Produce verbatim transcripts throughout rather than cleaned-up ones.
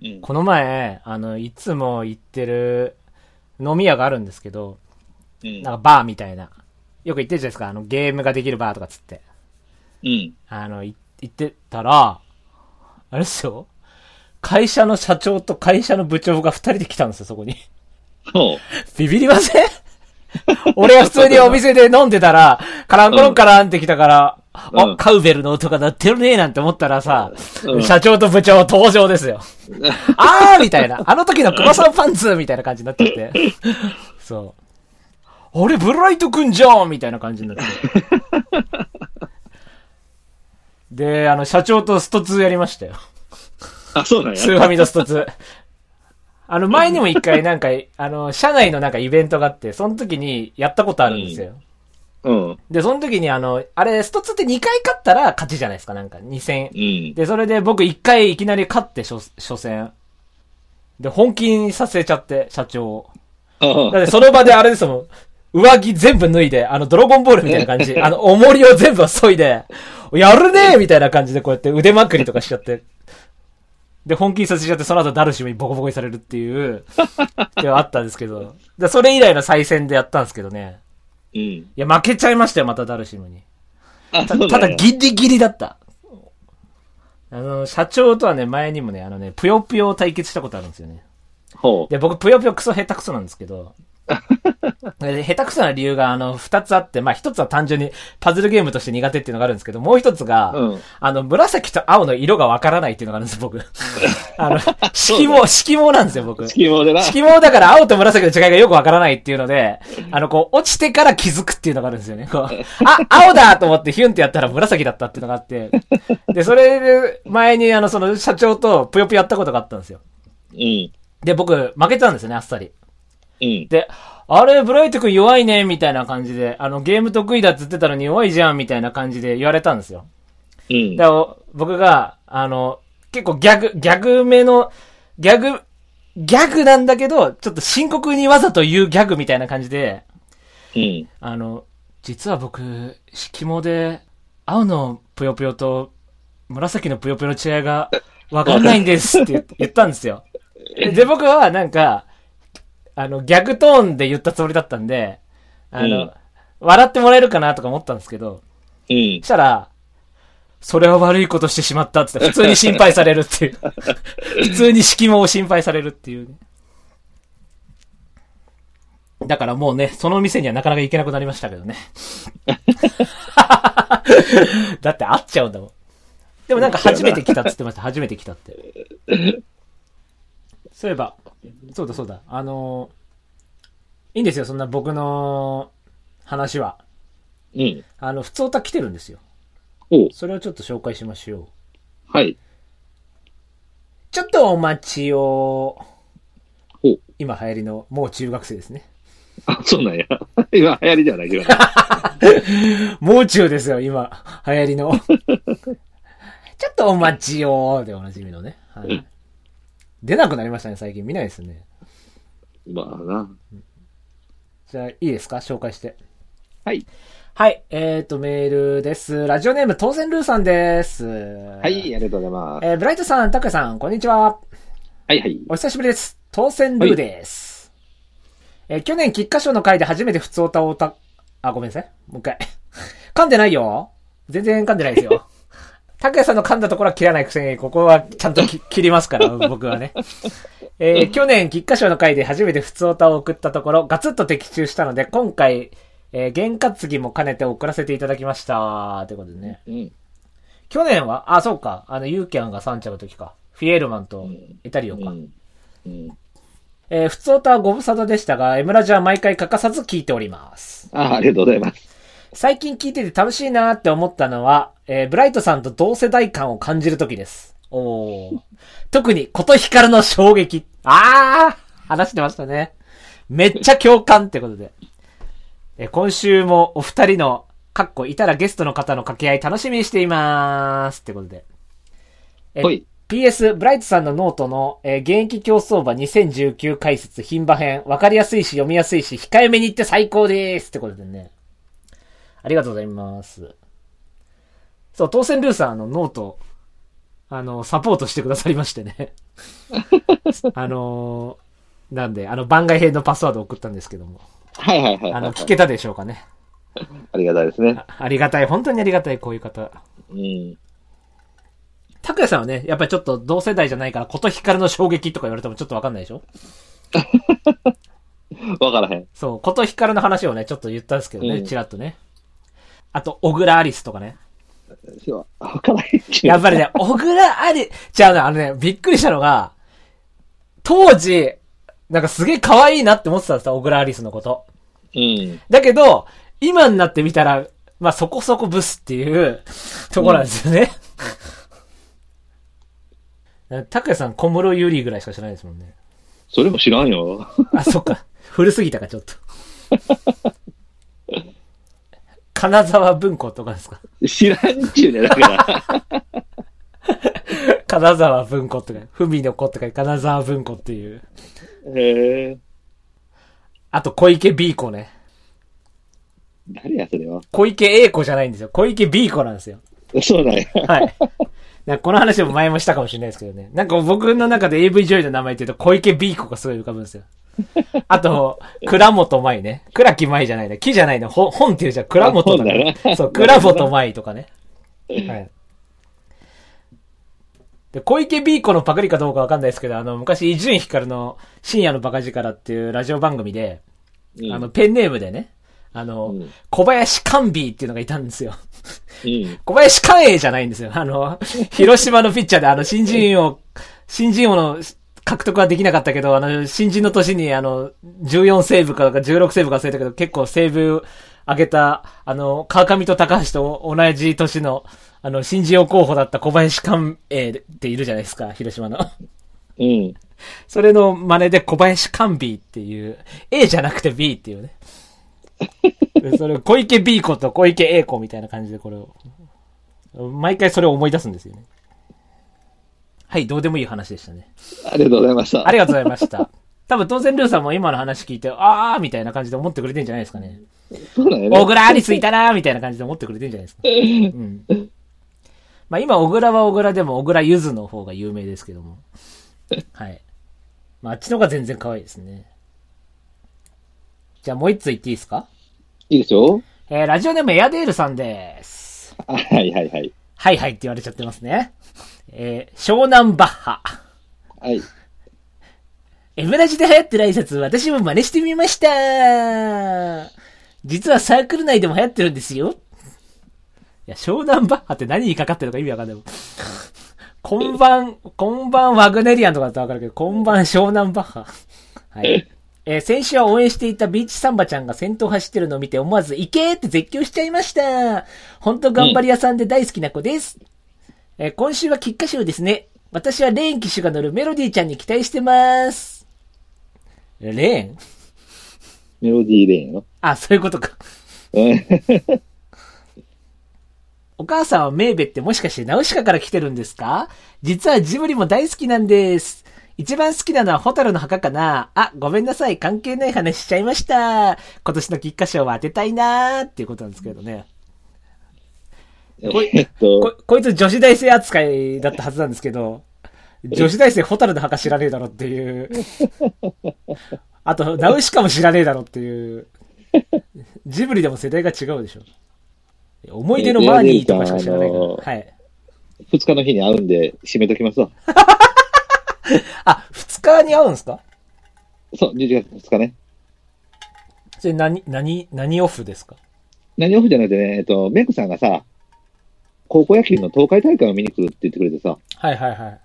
うん、 この前、あの、いつも行ってる飲み屋があるんですけど、うん、なんかバーみたいな。よく行ってるじゃないですか、あの、ゲームができるバーとかつって。 うん。 あの、行ってたら、あれですよ。会社の社長と会社の部長が二人で来たんですよ、そこに。 ほう。 ビビりません？俺が普通にお店で飲んでたら、カランコロンカランって来たから、うん、あ、カウベルの音が鳴ってるねーなんて思ったらさ、うん、社長と部長登場ですよ。あーみたいな。あの時の熊さんパンツみたいな感じになってて。そう。あれ、ブライトくんじゃんみたいな感じになって。で、あの、社長とストツーやりましたよ。 あ、そうなんや。 スーファミのストツー。あの、前にも一回なんか、あの、社内のなんかイベントがあって、その時にやったことあるんですよ。 うん。うん、 で、その時にあの、あれ、ストツーってにかい勝ったら勝ちじゃないですか、なんか、にせん。うん、で、それで僕いっかいいきなり勝って、初、初戦。で、本気にさせちゃって、社長を。だってその場であれですもん。上着全部脱いで、あの、ドラゴンボールみたいな感じ。あの、重りを全部削いで、やるねーみたいな感じでこうやって腕まくりとかしちゃって。で、本気にさせちゃって、その後ダルシムにボコボコにされるっていう、ではあったんですけど。で、それ以来の再戦でやったんですけどね。うん。いや、負けちゃいましたよ、またダルシムに。 あ、 た, ただ、ギリギリだった。あの、社長とはね、前にもね、あのね、ぷよぷよを対決したことあるんですよね。 ほう。 で、僕、ぷよぷよクソ下手くそなんですけど、下手くそな理由が、あの、二つあって、まあ、一つは単純にパズルゲームとして苦手っていうのがあるんですけど、もう一つが、うん、あの、紫と青の色がわからないっていうのがあるんです、僕。あの、色毛、色毛なんですよ、僕。 色毛でな。 色毛だから青と紫の違いがよくわからないっていうので、あの、こう、落ちてから気づくっていうのがあるんですよね。こう、あ、青だと思ってヒュンってやったら紫だったっていうのがあって、で、それで、前にあの、その、社長とぷよぷよやったことがあったんですよ。 うん。 で、僕、負けてたんですよね、あっさり。 うん。 で、あれ、ブライト君弱いね、みたいな感じで、あの、ゲーム得意だって言ってたのに弱いじゃん、みたいな感じで言われたんですよ。うん。だから僕が、あの、結構ギャグ、ギャグめの、ギャグ、ギャグなんだけど、ちょっと深刻にわざと言うギャグみたいな感じで、うん。あの、実は僕、色毛で、青のぷよぷよと、紫のぷよぷよの違いがわかんないんですって言ったんですよ。で、僕はなんか、あの、ギャグトーンで言ったつもりだったんで、あの、うん、笑ってもらえるかなとか思ったんですけど、うん。したら、それは悪いことしてしまったって言って、普通に心配されるっていう。普通に色毛を心配されるっていう、ね。だからもうね、その店にはなかなか行けなくなりましたけどね。だって会っちゃうんだもん。でもなんか初めて来たって言ってました。初めて来たって。そういえば、そうだそうだ。あのー、いいんですよ、そんな僕の話は。うん。あの、普通歌来てるんですよ。おそれをちょっと紹介しましょう。 はい。 ちょっとお待ちを。お今流行りの、もう中学生ですね。 あ、そうなんや。今流行りではないけど。 もう中ですよ、今。流行りの。ちょっとお待ちを。でおなじみのね。はい。出なくなりましたね、最近。見ないですね。 まあな。 じゃあ、いいですか紹介して。 はい。 はい。えっと、メールです。ラジオネーム、当選ルーさんです。 はい、ありがとうございます。 えー、ブライトさん、タクヤさん、こんにちは。 はいはい。 お久しぶりです。当選ルーです。はい、えー、去年、菊花賞の回で初めて普通歌をた、あ、ごめんなさい。もう一回。噛んでないよ。全然噛んでないですよ。タクヤさんの噛んだところは切らないくせに、ここはちゃんと切りますから、僕はね。えー、去年、菊花賞の回で初めて普通歌を送ったところ、ガツッと的中したので、今回、えー、験担ぎも兼ねて送らせていただきました。ということでね。うん、去年は、あ、そうか。あの、ユーキャンがさん着の時か。フィエールマンとエタリオか。うんうん、えー、普通歌はご無沙汰でしたが、エムラジは毎回欠かさず聞いております。 あ、ありがとうございます。 最近聞いてて楽しいなーって思ったのは、えー、ブライトさんと同世代感を感じる時です。おー。特に、ことひかるの衝撃。あー話してましたね。めっちゃ共感ってことで。えー、今週もお二人の、かっこいたらゲストの方の掛け合い楽しみにしていまーす。ってことで。えー、ピーエス、ブライトさんのノートの、えー、現役競走馬にせんじゅうきゅう解説、牝馬編、わかりやすいし読みやすいし、控えめに言って最高でーす。ってことでね。ありがとうございます。そう、当選ルーさんのノート、あの、サポートしてくださりましてね。 あのー、なんで、あの番外編のパスワードを送ったんですけども。 はいはいはい、はい。 あの、聞けたでしょうかね。 ありがたいですねあ。ありがたい。本当にありがたい、こういう方。 うん。 拓也さんはね、やっぱりちょっと同世代じゃないから、ことひかるの衝撃とか言われてもちょっとわかんないでしょわからへん。 そう、ことひかるの話をね、ちょっと言ったんですけどね、うん、ちらっとね。あと、小倉アリスとかね。 わからへん。 やっぱりね、小倉アリ、じゃあね、あのね、びっくりしたのが、当時、なんかすげえ可愛いなって思ってたんですよ、小倉アリスのこと。 うん。 だけど、今になってみたら、まあそこそこブスっていうところなんですよね。うん、拓也さん、小室ゆりぐらいしか知らないですもんね。 それも知らんよ。 あ、そっか。古すぎたか、ちょっと。金沢文庫とかですか？ 知らんちゅうね、だから。 金沢文庫とか、ふみの子とか、金沢文庫っていう。 へえ。 あと、小池 B 子ね。 誰や、それは。 小池 A 子じゃないんですよ。小池 B 子なんですよ。 そうだよ。 はい。なんかこの話も前もしたかもしれないですけどね。なんか僕の中で エーブイ 女優の名前って言うと小池 B 子がすごい浮かぶんですよ。あと、倉本舞ね。倉木舞じゃないね。木じゃないの。本って言うじゃん。倉本だね。そう、倉本舞とかね。はい。で、小池 B 子のパクリかどうかわかんないですけど、あの、昔、伊集院光の深夜のバカ力っていうラジオ番組で、うん、あの、ペンネームでね、あの、うん、小林寛美っていうのがいたんですよ。うん、小林寛永じゃないんですよ。あの、広島のピッチャーで、あの、新人王、新人王の獲得はできなかったけど、あの、新人の年に、あの、じゅうよんセーブかじゅうろくセーブか忘れたけど、結構セーブ上げた、あの、川上と高橋と同じ年の、あの、新人王候補だった小林寛永っているじゃないですか、広島の。 うん。 それの真似で小林寛美っていう、A じゃなくて B っていうね。それ小池 B 子と小池 A 子みたいな感じでこれを、毎回それを思い出すんですよね。はい、どうでもいい話でしたね。 ありがとうございました。 ありがとうございました。多分当然ルーさんも今の話聞いて、あーみたいな感じで思ってくれてんじゃないですかね。 そうだよね。 小倉アリスいたなーみたいな感じで思ってくれてんじゃないですか。うん。まあ今小倉は小倉でも小倉ゆずの方が有名ですけども。はい。まああっちの方が全然可愛いですね。じゃあもう一つ言っていいですか？ いいですよ。 えー、ラジオネームエアデールさんです。 はいはいはい。 はいはいって言われちゃってますね。えー、湘南バッハ。 はい。 エムラジで流行ってる挨拶、私も真似してみました。実はサークル内でも流行ってるんですよ。いや、湘南バッハって何にかかってるのか意味わかんない。こんばん、こんばんワグネリアンとかだったらわかるけど、こんばん湘南バッハ。はい。えー、先週は応援していたビーチサンバちゃんが先頭走ってるのを見て思わず、行けーって絶叫しちゃいました。ほんと頑張り屋さんで大好きな子です。うん、えー、今週は菊花賞ですね。私はレーン騎手が乗るメロディーちゃんに期待してます。レーンメロディーレーンよ。 あ、そういうことか。お母さんはメーベってもしかしてナウシカから来てるんですか？実はジブリも大好きなんです。一番好きなのはホタルの墓かな。あ、ごめんなさい。関係ない話しちゃいました。今年の菊花賞は当てたいなーっていうことなんですけどね。こい、えっと、こ、こいつ女子大生扱いだったはずなんですけど、女子大生ホタルの墓知らねえだろっていう。あと、ナウシカも知らねえだろっていう。ジブリでも世代が違うでしょ。思い出のマーニーとかしか知らないから。はい。 二日の日に会うんで、締めときますわ。 あ、二日に会うんですか？ そう、じゅういちがつふつかね。 それ何、何、何オフですか？ 何オフじゃなくてね、えっと、メイクさんがさ、高校野球の東海大会を見に来るって言ってくれてさ。 はいはいはい。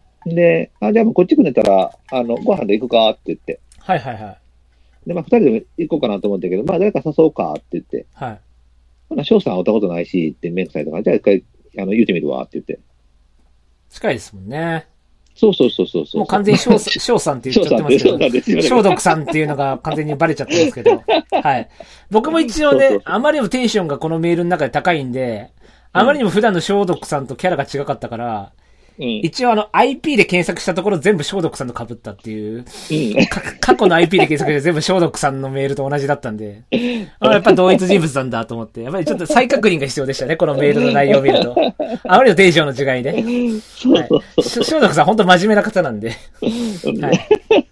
うん。で、あ、じゃあもうこっち来んねたら、あの、ご飯で行くかって言って。 はいはいはい。 で、まあ二人でも行こうかなと思ったけど、まあ誰か誘おうかって言って。 はい。 ほな、翔さん会ったことないし、ってメイクさんとか、じゃあ一回、あの、言うてみるわって言って。 近いですもんね。 そうそうそうそうそう。 もう完全に翔さんって言っちゃってますけど、翔毒さんっていうのが完全にバレちゃってますけど、はい。僕も一応ね、そうそうそう、あまりにもテンションがこのメールの中で高いんで、あまりにも普段の翔毒さんとキャラが違かったから、 うん、一応あの アイピー で検索したところ全部消毒さんの被ったっていう、うん、過去の アイピー で検索で全部消毒さんのメールと同じだったんで、あやっぱ同一人物なんだと思って、やっぱりちょっと再確認が必要でしたね、このメールの内容を見ると。あまりの定常の違いで、はい。消毒さん本当真面目な方なんで、はい。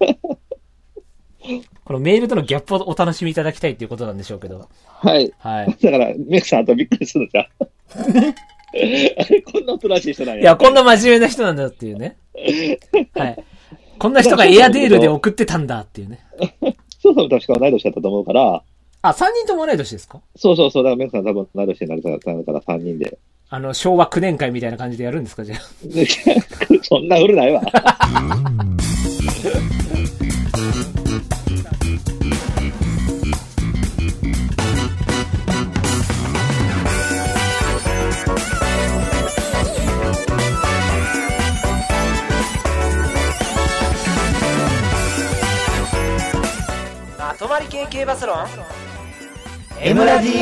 このメールとのギャップをお楽しみいただきたいっていうことなんでしょうけど。 はい。はい。だから、メクさんとびっくりするじゃん。あれ、こんなおとなしい人なんや。 いや、こんな真面目な人なんだっていうね。はい。こんな人がエアデールで送ってたんだっていうね。 そうそう、確か同い年だったと思うから。 あ、さんにんとも同い年ですか？ そうそうそう、だからメクさん多分同い年になるからさんにんで。 あの、昭和きゅうねん会みたいな感じでやるんですか、じゃあ。 そんな古ないわ。 まとまり系系バスロン M ラジー。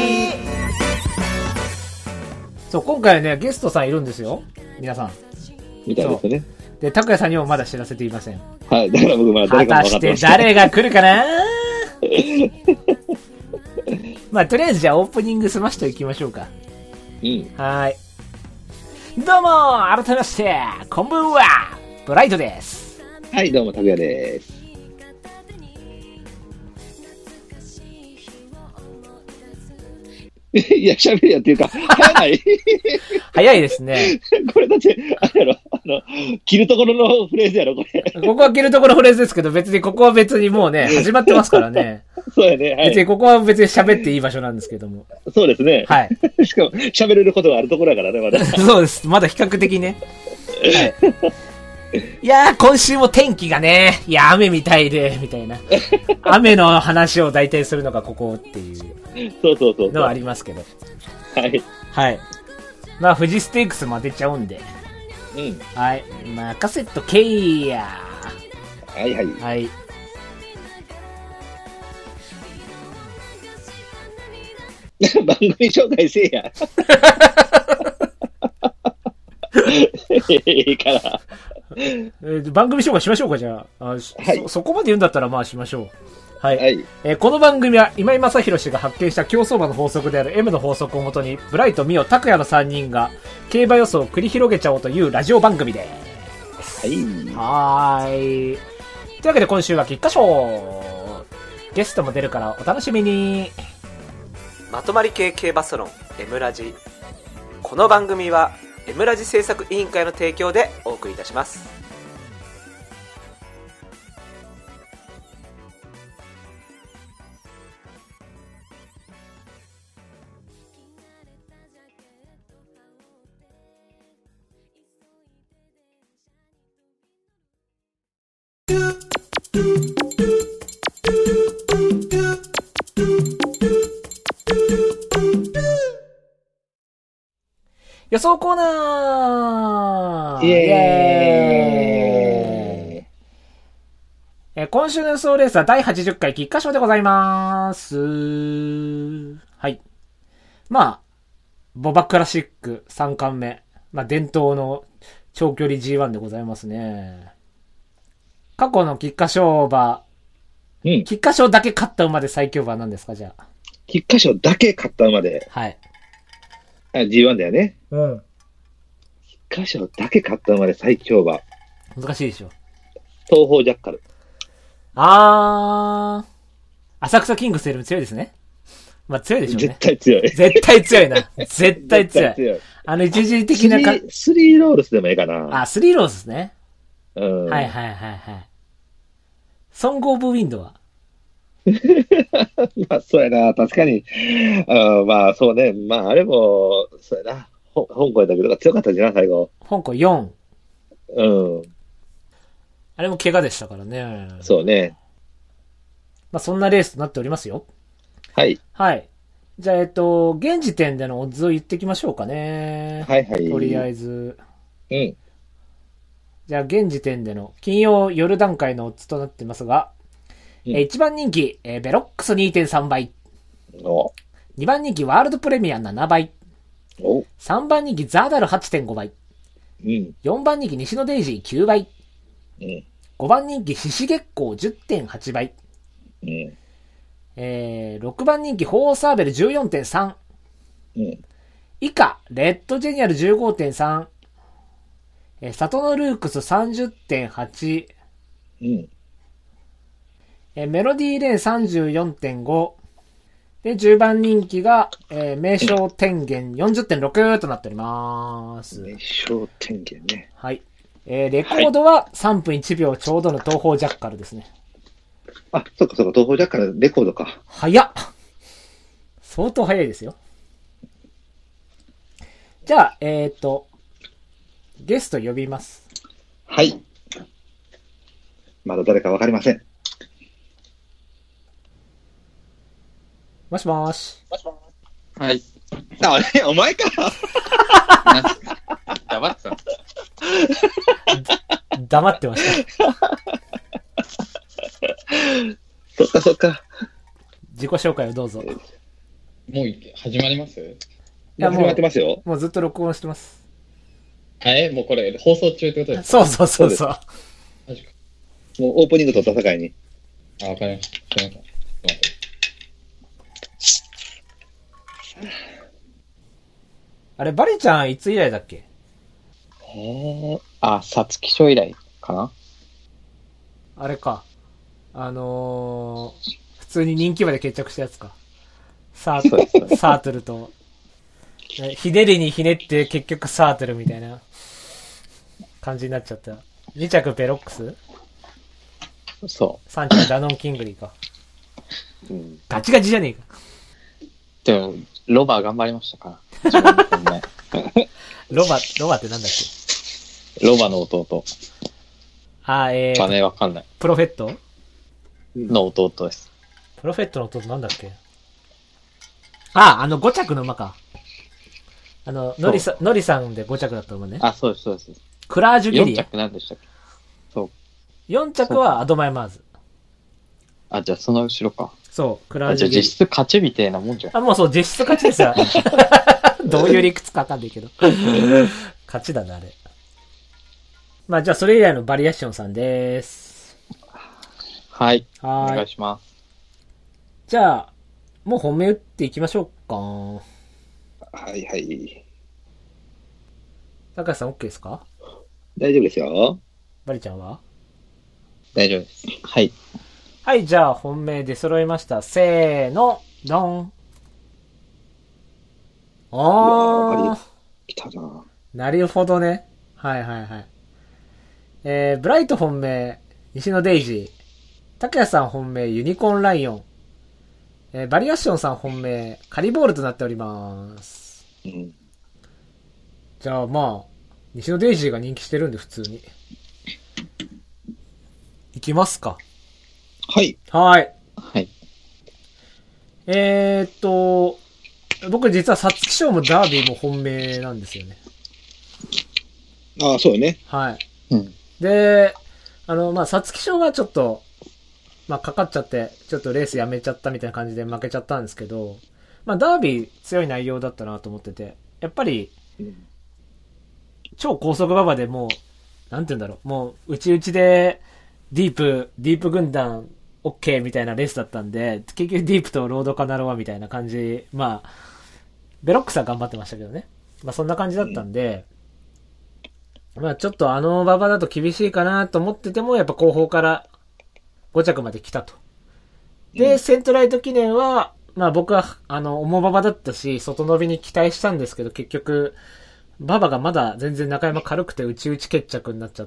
そう、今回はね、ゲストさんいるんですよ。皆さん。 みたいですね。 で、拓也さんにもまだ知らせていません。 はい。だから僕まだ誰かも分かってました。 果たして誰が来るかなまあ、とりあえずじゃあオープニング済ましていきましょうか。 うん。 はい。どうも、改めまして、こんばんは、ブライトです。 はい、どうも、拓也です。いや、喋りやっていうか、早ない早いですね。 これだって、あれやろ、あの、切るところのフレーズやろ、これ。 ここは切るところフレーズですけど、別にここは別にもうね、始まってますからね。 そうやね、はい。 別にここは別に喋っていい場所なんですけども。 そうですね。 はい。 しかも、喋れることがあるところだからね、まだ。 そうです。まだ比較的ね。はい。いやー、今週も天気がね、いや、雨みたいで、みたいな。雨の話を大体するのがここっていう。 そうそうそう。 のはありますけど。 はい。 はい。まあ、富士ステークスも出ちゃうんで。 うん。 はい。任せとけいやー。はいはい。 はい。 番組紹介せえや。いいから。 えー、番組紹介しましょうか、じゃあ。あ、はい、そ、そこまで言うんだったらまあしましょう。はい。はい、えー、この番組は今井正弘氏が発見した競走馬の法則である M の法則をもとに、ブライト、ミオ、拓也のさんにんが競馬予想を繰り広げちゃおうというラジオ番組です。 はい。 はーい。というわけで今週は菊花賞。ゲストも出るからお楽しみに。 まとまり系系バスロン M ラジ。この番組は M ラジ制作委員会の提供でお送りいたします。 予想コーナー、 イエーイ、イエーイ。 え今週の予想レースはだいはちじゅっかい菊花賞でございます。はい。まあ、ボバクラシックさんかんめ。まあ、伝統の長距離 ジーワン でございますね。過去の菊花賞馬、うん。菊花賞だけ勝った馬で最強馬は何ですか、じゃあ。 菊花賞だけ勝った馬で。 はい。 ジーワン だよね。 うん。 菊花賞だけ勝った馬で最強馬。 難しいでしょ。 東方ジャッカル。 あー。浅草キングスよりも強いですね。まあ強いでしょうね。 絶対強い。 絶対強いな。絶対強い。絶対強い。あの一時的なか。 スリーロールスでもいいかな。 あ、スリーロールスですね。 うん。 はいはいはいはい。ソングオブウィンドはまあ、そうやな、確かに。あまあ、そうね。まあ、あれも、そうやな。香港だけど、強かったじゃん、最後。 香港よん。 うん。 あれも怪我でしたからね。 そうね。 まあ、そんなレースとなっておりますよ。 はい。 はい。じゃあ、えっと、現時点でのオッズを言っていきましょうかね。 はいはい。 とりあえず。 うん。 じゃあ、現時点での金曜夜段階のオッズとなってますが、うん、えいちばん人気、えー、ベロックス にてんさん 倍。 おにばん人気、ワールドプレミアななばい。 おさんばん人気、ザーダル はちてんご 倍。 うん。 よんばん人気西野デイジーきゅうばい。 うん。 ごばん人気獅子月光 じゅってんはちばい。 うん。 えー、ろくばん人気ホーサーベル じゅうよんてんさん。 うん。 以下、レッドジェニアル じゅうごてんさん。えー、サトノルークス さんじゅってんはち。 うん。 えー、メロディーレーン さんじゅうよんてんご。で、じゅうばん人気が、えー、名称天元 よんじゅってんろく となっております。 名称天元ね。 はい。えー、レコードはさんぷんいちびょうちょうどの東方ジャッカルですね。 あ、そうかそうか、東方ジャッカルレコードか。 早っ。相当早いですよ。じゃあ、えっと、ゲスト呼びます。 はい。まだ誰かわかりません。 もしもーし。 はい。 あ、あれお前か。 黙ってた。 黙ってました。 そっかそっか。 自己紹介をどうぞ。 もう始まります？いや、もう始まってますよ。 もうずっと録音してます。 え、もうこれ放送中ってことですか？ そうそうそうそう。 マジか。 もうオープニングとった境に。 あ、わかりました。すみません。すみません。 あれ、バリちゃんいつ以来だっけ？ えー、あ、皐月賞以来かな？ あれか。あのー、普通に人気まで決着したやつか。サートル、サートルと、ひねりにひねって結局サートルみたいな感じになっちゃった。に着ペロックス？ そう。 さん着ダノンキングリーか。 うん、 ガチガチじゃねえか。 でも、ロバ頑張りましたから。ね、 ロバ、ロバってなんだっけ？ロバの弟。 あ、えー。 場名わかんない。 プロフェットの弟です。 プロフェットの弟なんだっけ？あ、あのご着の馬か。あの、ノリさん、ノリさんでご着だった馬ね。 あ、そうです、そうです。 クラージュギリア。 よん着なんでしたっけ？そう。 よん着はアドマイマーズ。 あ、じゃあその後ろか。 そう、クラージュギリア。 じゃあ実質勝ちみたいなもんじゃん。 あ、もうそう、実質勝ちですよ。どういう理屈かわかんないけど。勝ちだな、あれ。まあ、じゃあそれ以来のバリアションさんです。 はい。 はい。 お願いします。 じゃあ、もう本命打っていきましょうか。 はいはい。 高橋さん OK ですか？ 大丈夫ですよ。 バリちゃんは？ 大丈夫です。はい。 はい、じゃあ本命出揃いました。せーの、ドン。あー。 来たな。 なるほどね。はいはいはい。えー、ブライト本命、西野デイジー。拓也さん本命、ユニコーンライオン。えー、バリアッションさん本命、カリボールとなっております。 うん。 じゃあまあ、西野デイジーが人気してるんで普通に。いきますか。 はい。 はい。 はい。 えーっと、僕実は皐月賞もダービーも本命なんですよね。 ああ、そうよね。 はい。 うん。 で、あの、まあ、皐月賞はちょっと、まあ、かかっちゃって、ちょっとレースやめちゃったみたいな感じで負けちゃったんですけど、まあ、ダービー強い内容だったなと思ってて、やっぱり、超高速馬場でもう、なんて言うんだろう、もう、内々で、ディープ、ディープ軍団、OK みたいなレースだったんで、結局ディープとロードカナロワみたいな感じ、まあ、ベロックスは頑張ってましたけどね。まあ、そんな感じだったんで、まあ、ちょっとあの馬場だと厳しいかなと思ってても、やっぱ後方からご着まで来たと。で、セントライト記念は、まあ僕は、あの、重馬場だったし、外伸びに期待したんですけど、結局、馬場がまだ全然中山軽くて内々決着になっちゃって、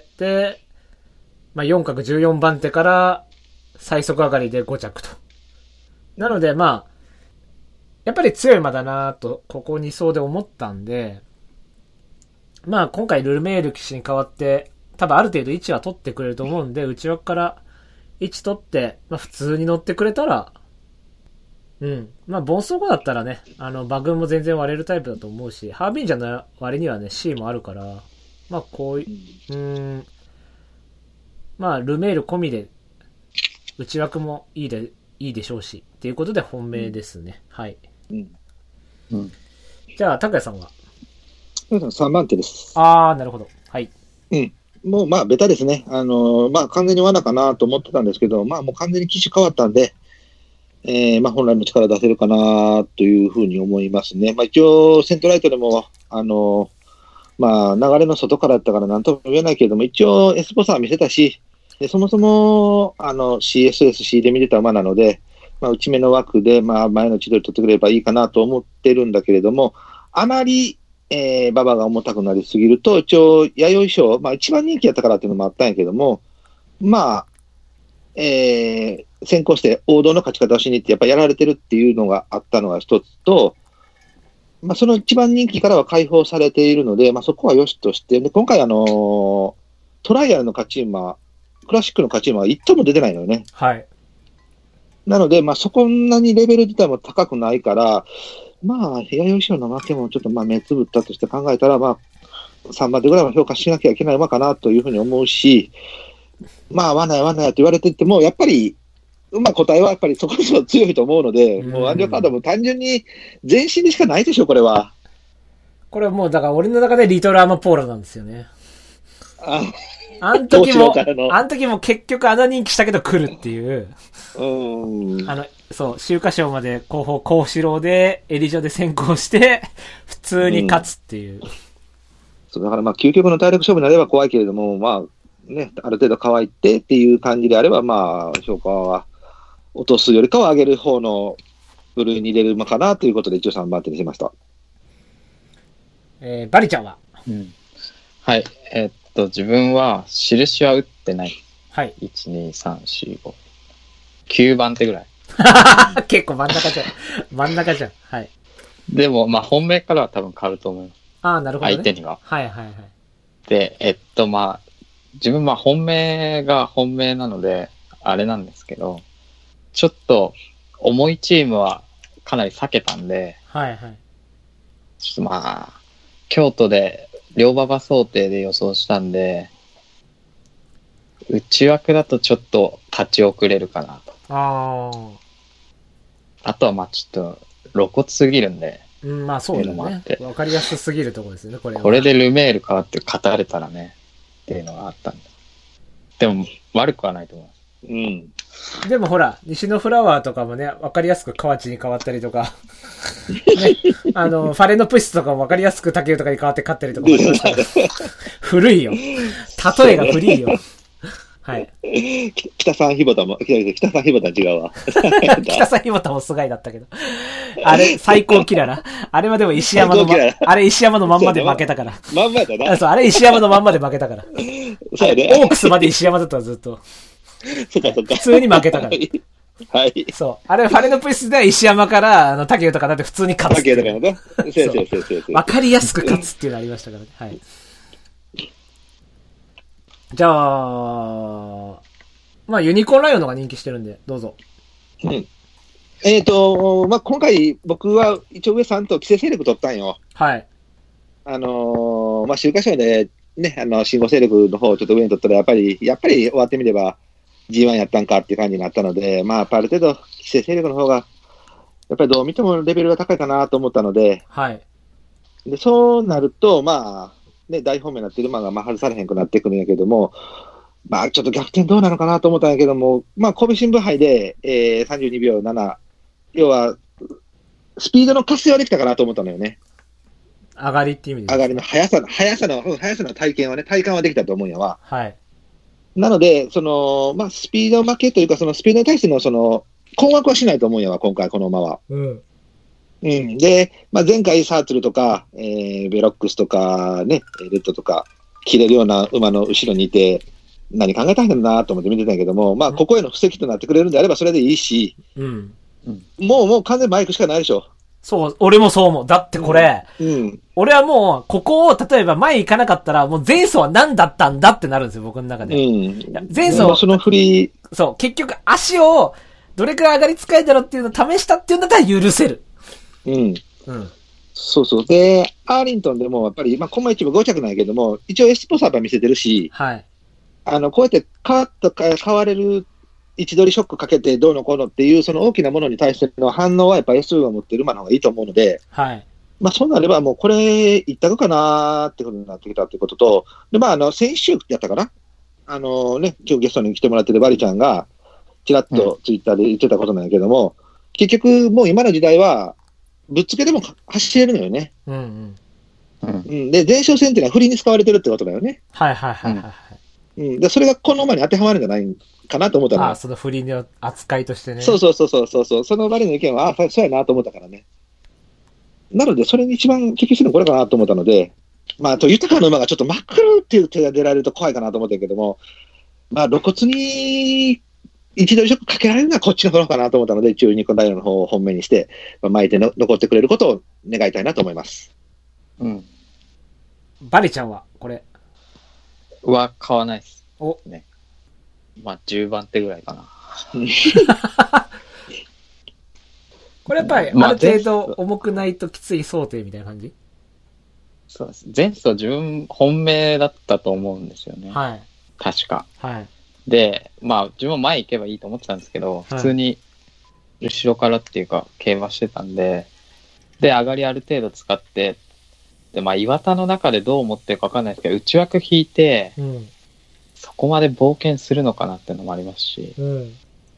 で、まあよん角じゅうよんばん手から最速上がりでご着と。なのでまあ、やっぱり強い馬だなと、ここにそうで思ったんで、まあ今回ルルメール騎士に代わって、多分ある程度位置は取ってくれると思うんで、内枠から位置取って、まあ普通に乗ってくれたら、うん。まあ、ボンソゴだったらね、あの、馬群も全然割れるタイプだと思うし、ハービンジャーの割にはね、C もあるから、まあ、こういう、うーん、まあ、ルメール込みで、内枠もいいで、いいでしょうし、っていうことで本命ですね。はい。 うん。 うん。 じゃあ、拓也さんはさんばん手です。 ああ、なるほど。はい。 うん。もうまあ、ベタですね。あのー、まあ、完全に罠かなと思ってたんですけど、まあ、もう完全に機種変わったんで、えー、まあ、本来の力出せるかなというふうに思いますね。まあ、一応、セントライトでも、あのー、まあ、流れの外からだったから何とも言えないけれども、一応、エスポさん見せたし、でそもそも、あの、シーエスエスシー で見てた馬なので、まあ、内目の枠で、まあ、前の千鳥取ってくれればいいかなと思ってるんだけれども、あまり、えー、馬場が重たくなりすぎると、一応、弥生賞、まあ、一番人気やったからっていうのもあったんやけども、まあ、えー、先行して王道の勝ち方をしに行って、やっぱやられてるっていうのがあったのが一つと、まあ、その一番人気からは解放されているので、まあ、そこは良しとして、で今回、あのー、トライアルの勝ち馬、クラシックの勝ち馬は一頭も出てないのよね。 はい。 なので、まあ、そこんなにレベル自体も高くないから、まあ、弥生賞の負けもちょっとまあ目つぶったとして考えたら、まあ、さんばん手ぐらいは評価しなきゃいけない馬かなというふうに思うし、まあ、わなやわなやと言われてても、やっぱり、まあ、答えはやっぱりそこそこ強いと思うので、うん、もうアンジョカードも単純に前進でしかないでしょ、これは。 これはもう、だから俺の中でリトルアマポーラなんですよね。 ああん時も、あん時も結局穴人気したけど来るっていう。 うん。 あの、そう、秋華賞まで後方、甲子郎で、エリジョで先行して、普通に勝つっていう。うん、 そうだからまあ、究極の体力勝負になれば怖いけれども、まあ、ね、ある程度乾いてっていう感じであれば、まあ、評価は落とすよりかは上げる方の部類に入れる馬かなということで、一応さんばん手にしました。 えー、バリちゃんは、 うん、はい、えー、っと、自分は印は打ってない。 はい。 いち、に、さん、よん、ご。きゅうばん手ぐらい。 結構真ん中じゃん。真ん中じゃん。はい。 でも、まあ、本命からは多分買うと思います。 ああ、なるほど、ね。 相手には。 はいはいはい。 で、えっと、まあ、自分は本命が本命なので、あれなんですけど、ちょっと、重いチームはかなり避けたんで、 はいはい。 ちょっとまあ、京都で、両馬場想定で予想したんで、内枠だとちょっと立ち遅れるかなと。 ああ。あとはまあちょっと露骨すぎるんで。 うん、まあそうだね。わかりやすすぎるところですよね、これは。 これでルメール変わって語れたらね、っていうのがあったんで。でも悪くはないと思います。 うん。 でもほら、西のフラワーとかもね、わかりやすく河内に変わったりとか、ね、あの、ファレノプシスとかもわかりやすく竹豊に変わって勝ったりとかもありましたから古いよ。例えが古いよ。はい。 北さんひぼたも、北さんひぼた違うわ。 北さんひぼたもすがいだったけど。あれ、最高キララ。あれはでも石山の、ま、あれ石山のまんまで負けたから。 まんまやったな。 そう、あれ石山のまんまで負けたから。 そうやね。 オークスまで石山だったらずっと。 そっかそっか。 普通に負けたから。 はい。 そう。あれ、ファレノプリスでは石山から、あの、竹豊なんて普通に勝つ。 竹豊ね。そうそうそうそう。 わかりやすく勝つっていうのありましたからね。はい。じゃあ、まあ、ユニコーンライオンのが人気してるんで、どうぞ。 うん。えっと、まあ、今回、僕は一応上さんと規制勢力取ったんよ。 はい。 あのー、まあ、週刊賞で、ね、あの、新語勢力の方をちょっと上に取ったら、やっぱり、やっぱり終わってみれば、ジーワン やったんかっていう感じになったので、まあ、ある程度、規制勢力の方が、やっぱりどう見てもレベルが高いかなと思ったので、 はい。 で、そうなると、まあ、ね、大本命になってる馬が、まあ、外されへんくなってくるんやけども、まあ、ちょっと逆転どうなのかなと思ったんやけども、まあ、神戸新聞杯で、えー、さんじゅうにびょうなな、要は、スピードの活性はできたかなと思ったのよね。 上がりって意味です上がりの速さの、速さの、速さの体験はね、体感はできたと思うんやわ。 はい。 なので、その、まあ、スピード負けというか、そのスピードに対しての、その、困惑はしないと思うんやわ、今回、この馬は。 うん。 うん。で、まあ、前回サーツルとか、えー、ベロックスとか、ね、レッドとか、切れるような馬の後ろにいて、何考えたんだろうなと思って見てたんやけども、まあ、ここへの布石となってくれるんであればそれでいいし、 うん。 もう、もう完全マイクしかないでしょ。 そう、俺もそう思う。だってこれ、うんうん、俺はもう、ここを、例えば前行かなかったら、もう前走は何だったんだってなるんですよ、僕の中で。うん、前走、 その振り、 そう、結局足を、どれくらい上がり使えたろっていうのを試したっていうんだったら許せる。 うん。うん。そうそう。で、アーリントンでもやっぱり、まあ、コンマ一部ご着なんやけども、一応エスポサーバー見せてるし、 はい。 あの、こうやってカーッと変われる位置取りショックかけてどうのこうのっていう、その大きなものに対しての反応はやっぱ エスブイ が持ってる馬の方がいいと思うので、 はい。 まあ、そうなれば、もうこれ、一択かなーってことになってきたってことと、で、まあ、あの、先週やったかな、あのね、今日ゲストに来てもらってるバリちゃんが、ちらっとツイッターで言ってたことなんやけども、うん、結局、もう今の時代は、ぶっつけでも走れるのよね。うんうん。うん、で、前哨戦っていうのは振りに使われてるってことだよね。 はいはいはいはい、はい。 うん。で、それがこの馬に当てはまるんじゃないかなと思ったの。 ああ、その振りの扱いとしてね。 そうそうそうそうそう。そのバリの意見は、ああ、そうやなと思ったからね。なので、それに一番適するのこれかなと思ったので、まあ、あと、豊かな馬がちょっとまくるっていう手が出られると怖いかなと思ったけども、まあ、露骨に一度以上かけられるのはこっちの方かなと思ったので、中肉ダイヤの方を本命にして、まあ、巻いての残ってくれることを願いたいなと思います。 うん。バリちゃんは、これ。 は買わないです。 おね。まあ、じゅうばん手ぐらいかな。 これやっぱり、ある程度重くないときつい想定みたいな感じ？ そうです。前走自分本命だったと思うんですよね。 はい。 確か。 はい。 で、まあ自分も前行けばいいと思ってたんですけど、普通に後ろからっていうか競馬してたんで、で、上がりある程度使って、で、まあ岩田の中でどう思ってるかわかんないですけど、内枠引いて、うん、そこまで冒険するのかなっていうのもありますし、うん、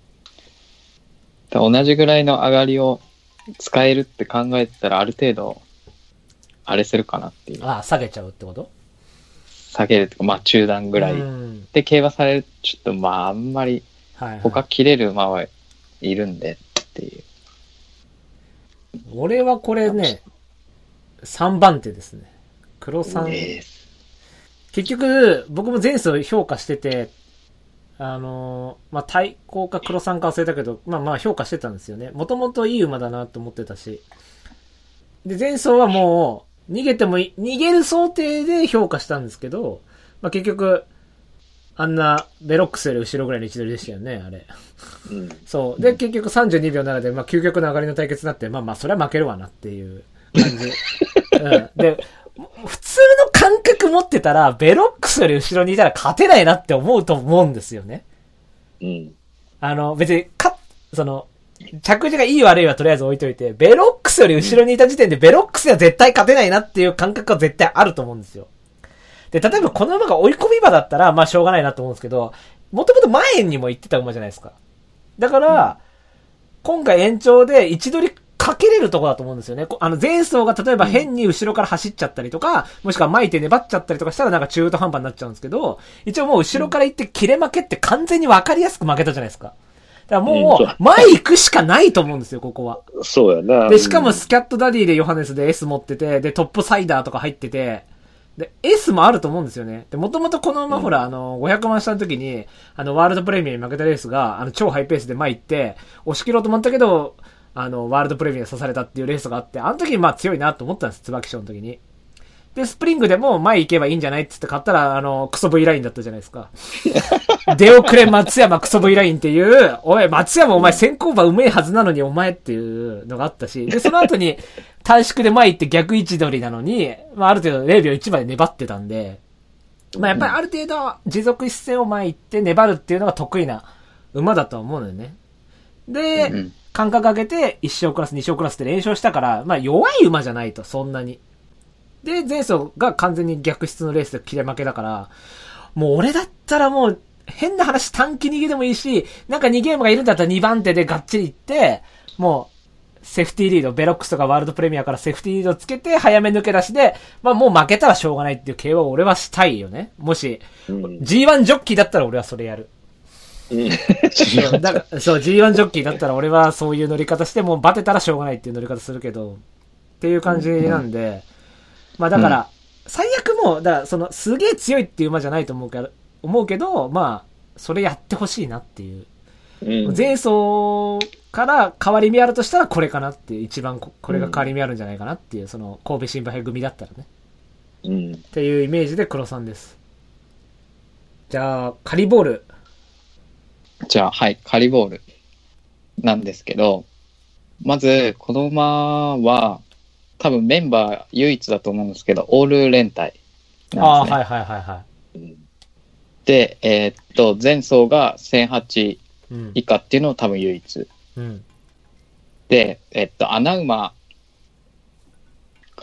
同じぐらいの上がりを使えるって考えてたらある程度あれするかなっていう。 ああ、下げちゃうってこと？ 下げるとか、まあ中段ぐらい、うん、で競馬されるとちょっとまああんまり他切れる馬はいるんでっていう、 はいはい、俺はこれねさんばん手ですね。黒さん、えー、結局僕も前走評価してて、あのー、まあ、対抗か黒さんか忘れたけど、まあまあ評価してたんですよね。もともといい馬だなと思ってたし。で、前走はもう、逃げてもいい、逃げる想定で評価したんですけど、まあ結局、あんな、ベロックスより後ろぐらいの位置取りでしたよね、あれ。うん、そう。で、結局さんじゅうにびょうななで、まあ究極の上がりの対決になって、まあまあ、それは負けるわなっていう感じ。うん。で、普通の感覚持ってたら、ベロックスより後ろにいたら勝てないなって思うと思うんですよね。うん。あの、別に、か、その、着地がいい悪いはとりあえず置いといて、ベロックスより後ろにいた時点でベロックスには絶対勝てないなっていう感覚は絶対あると思うんですよ。で、例えばこの馬が追い込み馬だったら、まあしょうがないなと思うんですけど、もともと前にも行ってた馬じゃないですか。だから、うん、今回延長で位置取りかけれるとこだと思うんですよね。あの前走が例えば変に後ろから走っちゃったりとか、もしくは巻いて粘っちゃったりとかしたらなんか中途半端になっちゃうんですけど、一応もう後ろから行って切れ負けって完全に分かりやすく負けたじゃないですか。だからもう、前行くしかないと思うんですよ、ここは。 そうやな。 で、しかもスキャットダディでヨハネスで S 持ってて、で、トップサイダーとか入ってて、で、S もあると思うんですよね。で、もともとこの馬、うん、ほら、あの、ごひゃくまんしたの時に、あの、ワールドプレミアに負けたレースが、あの、超ハイペースで前行って、押し切ろうと思ったけど、あの、ワールドプレミアに刺されたっていうレースがあって、あの時にまあ強いなと思ったんです、椿賞の時に。で、スプリングでも前行けばいいんじゃないって言って買ったら、あの、クソ V ラインだったじゃないですか。出遅れ松山クソ V ラインっていう、おい、松山お前先行馬うめえはずなのにお前っていうのがあったし、で、その後に短縮で前行って逆位置取りなのに、まあある程度れいびょういちまで粘ってたんで、まあやっぱりある程度持続一戦を前行って粘るっていうのが得意な馬だとは思うのよね。で、うん、間隔上げていっ勝クラスに勝クラスって連勝したから、まあ弱い馬じゃないと、そんなに。で、前走が完全に逆質のレースで切れ負けだから、もう俺だったらもう、変な話短期逃げでもいいし、なんかにゲームがいるんだったらにばん手でがっちりいって、もう、セーフティーリード、ベロックスとかワールドプレミアからセーフティーリードつけて、早め抜け出しで、まあもう負けたらしょうがないっていう競馬を俺はしたいよね。もし、うん、ジーワン ジョッキーだったら俺はそれやる。うん、そうだからそう ジーワン ジョッキーだったら俺はそういう乗り方して、もうバテたらしょうがないっていう乗り方するけど、っていう感じなんで、うんまあだから、うん、最悪もう、だからその、すげえ強いっていう馬じゃないと思うから、思うけど、まあ、それやってほしいなっていう。うん、前走から変わり目あるとしたらこれかなっていう、一番これが変わり目あるんじゃないかなっていう、その、神戸新馬杯組だったらね。うん。っていうイメージで黒さんです。じゃあ、カリボール。 じゃあ、はい、カリボールなんですけど、まず、この馬は、多分メンバー唯一だと思うんですけど、オール連隊なんですね。ああ、 はいはいはいはい。 で、えー、っと、前走がせんはち以下っていうのを多分唯一。うん、で、えー、っと、穴馬が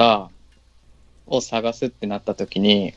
かを探すってなった時に、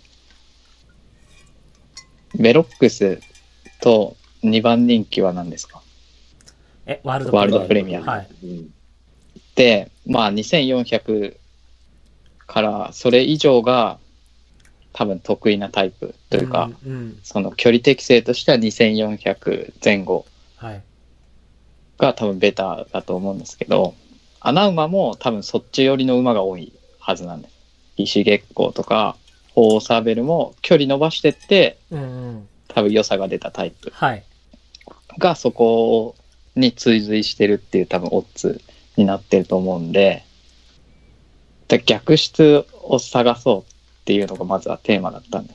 ベロックスとにばん人気は何ですか？ え、ワールドワールドプレミア。 はい。 で、まあにせんよんひゃくからそれ以上が多分得意なタイプというか、うんうん、その距離適性としてはにせんよんひゃくぜん後が多分ベターだと思うんですけど、穴馬も多分そっち寄りの馬が多いはずなんです。石月光とかホーサーベルも距離伸ばしてって、うんうん、多分良さが出たタイプがそこに追随してるっていう多分オッズになってると思うんで、逆質を探そうっていうのがまずはテーマだったんで。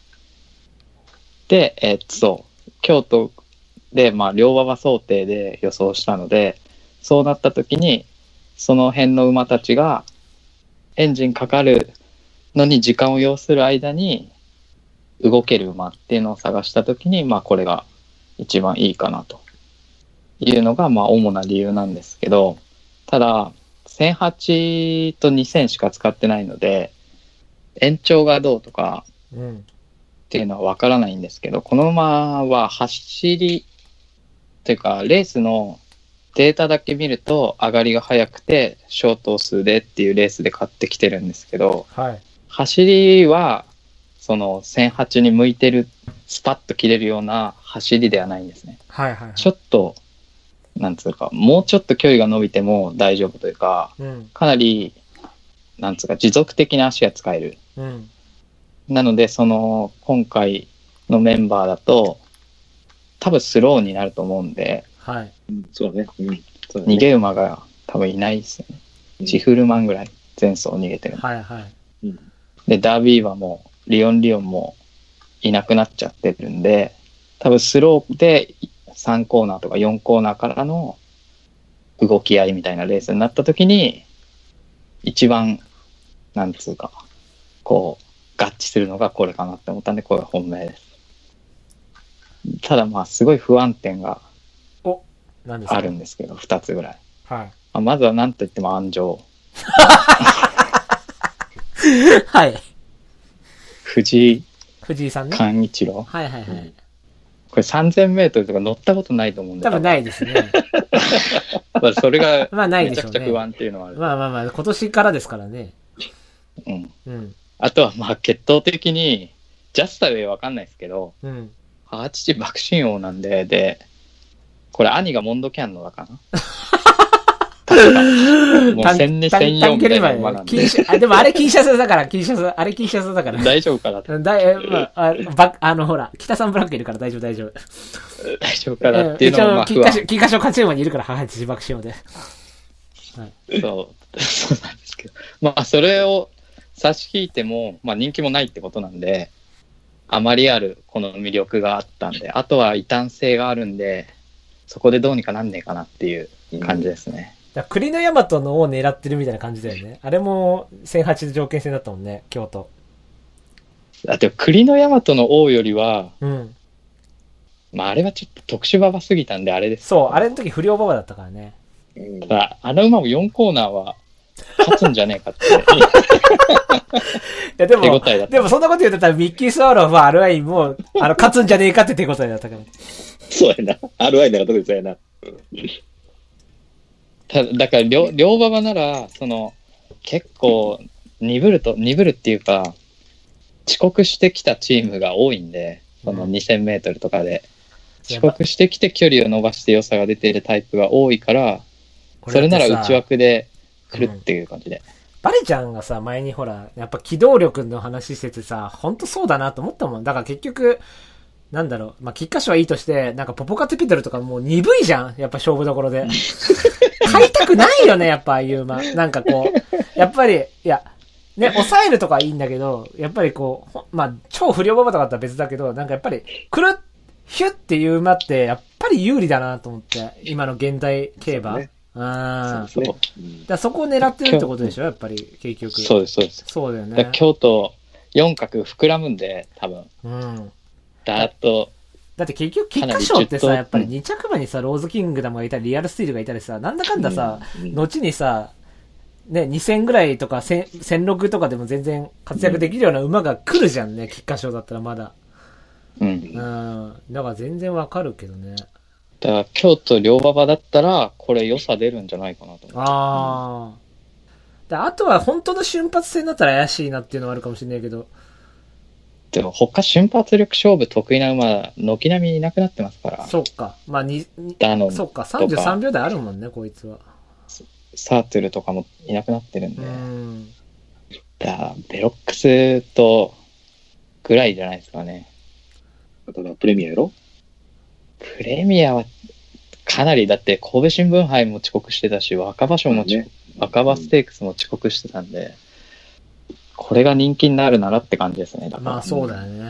で、えー、っと、そう、京都で、まあ、両馬場想定で予想したので、そうなった時に、その辺の馬たちがエンジンかかるのに時間を要する間に動ける馬っていうのを探した時に、まあ、これが一番いいかなというのが、まあ、主な理由なんですけど、ただ、せんはちとにせんしか使ってないので、延長がどうとかっていうのは分からないんですけど、この馬は走りというかレースのデータだけ見ると上がりが速くて小頭数でっていうレースで買ってきてるんですけど、はい、走りはそのせんはちに向いてるスパッと切れるような走りではないんですね。はいはいはい、ちょっとなんつうかもうちょっと距離が伸びても大丈夫というか、うん、かなりなんつうか持続的な足が使える、うん、なのでその今回のメンバーだと多分スローになると思うんで、はい、そうね、うん、そうね、逃げ馬が多分いないですよね、うん、ジフルマンぐらい前走逃げてる、はいはい、でダービー馬もリオンリオンもいなくなっちゃってるんで、多分スローでさんコーナーとかよんコーナーからの動き合いみたいなレースになった時に一番なんつうかこう合致するのがこれかなって思ったんで、これが本命です。ただまあすごい不安点があるんですけどふたつぐらい、はい、まあ、まずは何と言っても安城はい、藤井藤井さんね、 寛一郎、 はいはいはい、 これさんぜんメートルとか乗ったことないと思うんで、 多分ないですねまあそれがまあないでしょうね、めちゃくちゃ不安っていうのはある。 まあまあまあ今年からですからね。 うん。うん、あとはまあ血統的にジャスタウェイわかんないですけど、うん、母父爆心王なんで、でこれ兄がモンドキャンのだかな。もうせんに、せんよんみたいな馬なんで。 あ、でもあれ金シャスだから、金シャス、あれ金シャスだから。 大丈夫かなって。 だい、まあ、あ、ば、あの、ほら、北さんブラックいるから大丈夫、大丈夫。 大丈夫かなっていうのも、まあ、 金貨賞、金貨賞勝ち馬にいるから、母父爆心王で。はい。 そう、そうなんですけど。まあ、それを差し引いても、まあ、人気もないってことなんで、あまりある、この魅力があったんで、あとは異端性があるんで、そこでどうにかなんねえかなっていう感じですね。 だ栗の大和のを狙ってるみたいな感じだよね。あれもせんはちで条件戦だったもんね、京都。 だって栗の大和の王よりは、うん、まああれはちょっと特殊馬場すぎたんであれです。 そう、あれの時不良馬場だったからね。 ただあの馬もよんコーナーは勝つんじゃねえかって。いやでも手応えだった。でもそんなこと言うとったらミッキースワローは アールアイ もあの勝つんじゃねえかって手応えだったから。 そうやな。アールアイ なら特にそうやな。 ただから両、両馬場なら、その、結構、鈍ると、鈍るっていうか、遅刻してきたチームが多いんで、そのにせんメートルとかで、うん、遅刻してきて距離を伸ばして良さが出ているタイプが多いから、それなら内枠で来るっていう感じで。うん、 バレちゃんがさ、前にほら、やっぱ機動力の話しててさ、ほんとそうだなと思ったもん。だから結局、なんだろう、まあ、菊花賞はいいとして、なんかポポカテピトルとかもう鈍いじゃん、やっぱ勝負どころで。買いたくないよね、やっぱああいう馬。なんかこう、やっぱり、いや、ね、抑えるとかはいいんだけど、やっぱりこう、まあ、超不良馬場とかだったら別だけど、なんかやっぱり、くるっ、ヒュッっていう馬って、やっぱり有利だなと思って、今の現代競馬。そうですね。あそうですね。だそこを狙ってるってことでしょ、やっぱり、結局。 そうです、そうです。 そうだよね。 京都、四角膨らむんで、多分。うん。だとだって結局、菊花賞ってさ、やっぱりに着馬にさ、ローズキングダムがいたり、リアルスティールがいたりさ、なんだかんださ、うん、後にさ、 ね、にせんぐらいとかせんろくとかでも全然活躍できるような馬が来るじゃんね、菊花賞だったらまだ。うん。うん。だから全然わかるけどね。 だから京都両馬場だったら、これ良さ出るんじゃないかなと思って。 ああ。であとは本当の瞬発戦だったら怪しいなっていうのはあるかもしれないけど。 でも他瞬発力勝負得意な馬、軒並みいなくなってますから。 そっか。まあに、ダノン。そっか、さんじゅうさんびょうだいあるもんね、こいつは。 サートゥルとかもいなくなってるんで。うん。だベロックスとぐらいじゃないですかね。 あとはプレミアやろ？ プレミアはかなり、だって神戸新聞杯も遅刻してたし、若葉賞も、ね、若葉ステークスも遅刻してたんで、うん、これが人気になるならって感じですね。だからまあそうだよね。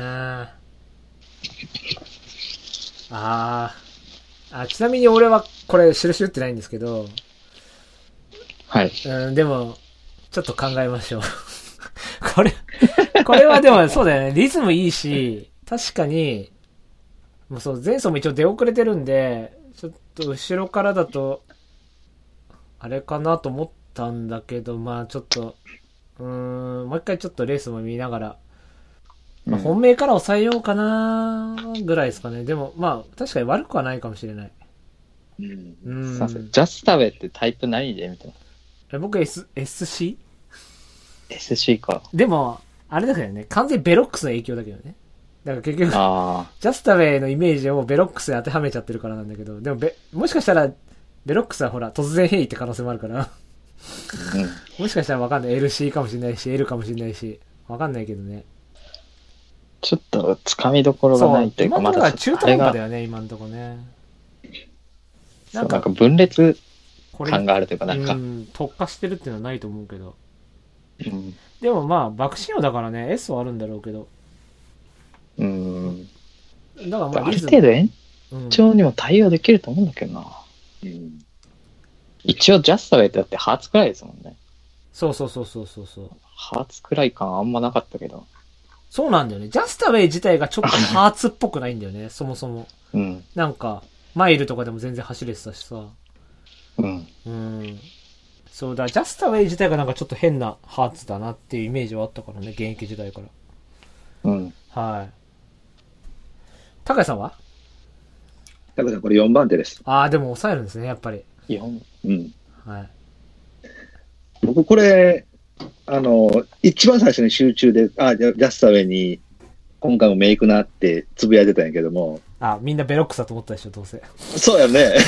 ああ。ちなみに俺はこれ印打ってないんですけど、 はい。 うん、でも、ちょっと考えましょう。これ、これはでもそうだよね。リズムいいし、確かに、もうそう、前走も一応出遅れてるんで、ちょっと後ろからだと、あれかなと思ったんだけど、まあちょっと、うーん、もう一回ちょっとレースも見ながら、まあ、本命から抑えようかなぐらいですかね。でも、まあ確かに悪くはないかもしれない。 うん。うん、ジャスタウェイってタイプ何で見てます？ 僕 S、エスシー？ エスシー か。 でも、あれだけどね、完全にベロックスの影響だけどね。だから結局、ジャスタウェイのイメージをベロックスに当てはめちゃってるからなんだけど、でもべ、もしかしたら、ベロックスはほら、突然変異って可能性もあるから、うん、もしかしたらわかんない。エルシー かもしれないし、L かもしれないし、わかんないけどね。 ちょっと、つかみどころがないというか、 まだ、まだ中途半端だよね、今のところね。 なんか、なんか分裂感があるというか、なんか。 うん、特化してるっていうのはないと思うけど。うん、でもまあ、爆心王だからね、S はあるんだろうけど。 うん。 だからまあ、 ある程度延長にも対応できると思うんだけどな。うん、一応、ジャスタウェイってだってハーツくらいですもんね。 そうそうそうそうそうそう。 ハーツくらい感あんまなかったけど。 そうなんだよね。ジャスタウェイ自体がちょっとハーツっぽくないんだよね、そもそも。 うん。 なんか、マイルとかでも全然走れてたしさ。 うん。 うん。そうだ、ジャスタウェイ自体がなんかちょっと変なハーツだなっていうイメージはあったからね、現役時代から。 うん。 はい。高谷さんは？ 高谷さん、これよんばん手です。 ああ、でも抑えるんですね、やっぱり。 よん。 うん。 はい。 僕、これ、あの、一番最初に集中で、あ、ジャスタウェイに、今回もメイクなってつぶやいてたんやけども。 あ、みんなベロックスだと思ったでしょ、どうせ。 そうやね。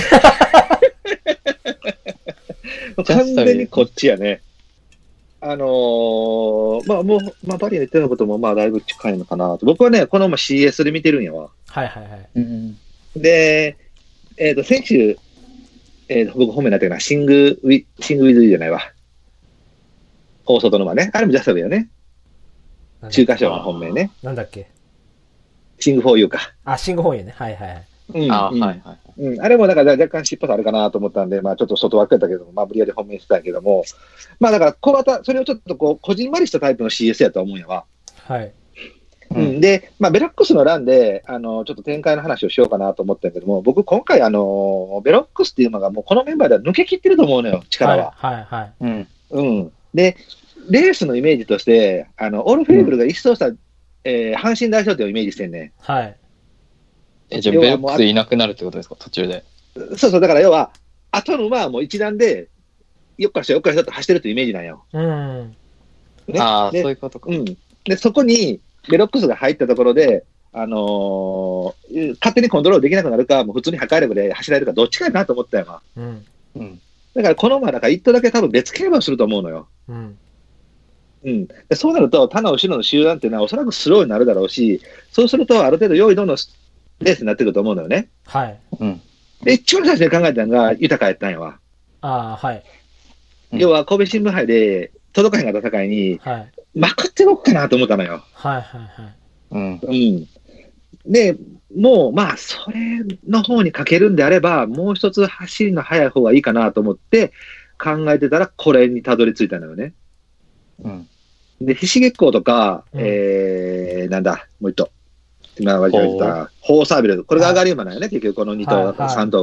完全にこっちやね。あのー、まあもう、まあバリア言ってたこともまあだいぶ近いのかなと。僕はね、このまま シーエス で見てるんやわ。 はいはいはい。 うん、で、えっ、ー、と、先週、えっ、ー、と、僕本命になったような、シングウィ、シングウィズじゃないわ。大外の馬ね。あれもジャスタウェイよね。中華賞の本命ね。 なんだっけ。 シングフォーユーか。 あ、シングフォーユーね。はいはいはい。 うん、あ、うん、はいはい。うん、あれもなんか若干失敗あるかなと思ったんで、まあちょっと外枠やったけど、まあ無理やり本命してたけども、まあだから小型、それをちょっとこう、こじんまりしたタイプの シーエス やと思うんやわ。 はい。 うん、で、まあベロックスの欄で、あの、ちょっと展開の話をしようかなと思ったんだけども、僕今回あの、ベロックスっていうのがもうこのメンバーでは抜けきってると思うのよ、力は。 はいはいはい。 うん。うん。で、レースのイメージとして、あの、オールフェーブルが一走した、うん、えー、阪神大賞典をイメージしてんね。 はい。 え、じゃあベロックスいなくなるってことですか、途中で。 そうそう、だから要は、後の馬はもう一段で、よっからしよよっからしよって走ってるってイメージなんよ。 うん。 ね、ああ、そういうことか。 うん。で、そこに、ベロックスが入ったところで、あのー、勝手にコントロールできなくなるか、もう普通に破壊力で走られるか、どっちかやなと思ったよな。 うん。 うん。だからこの馬だから一頭だけ多分別競馬をすると思うのよ。 うん。 うん、でそうなると、他の後ろの集団っていうのはおそらくスローになるだろうし、そうするとある程度用意どんどんレースになってくると思うのよね。 はい。 うん。で、一番最初に考えたのが豊やったんやわ。 ああ、はい。 要は神戸新聞杯で届かへんかった境に、はい、まくっておくかなと思ったのよ。 はいはいはい。 うん。うん。で、もうまあ、それの方にかけるんであれば、もう一つ走りの速い方がいいかなと思って考えてたら、これにたどり着いたのよね。うん、で、ひし月光とか、うん、えー、なんだ、もう一頭。今、言われた、ホーサービル。これが上がり馬なんよね、結局、このに頭、はいはい、さん頭が。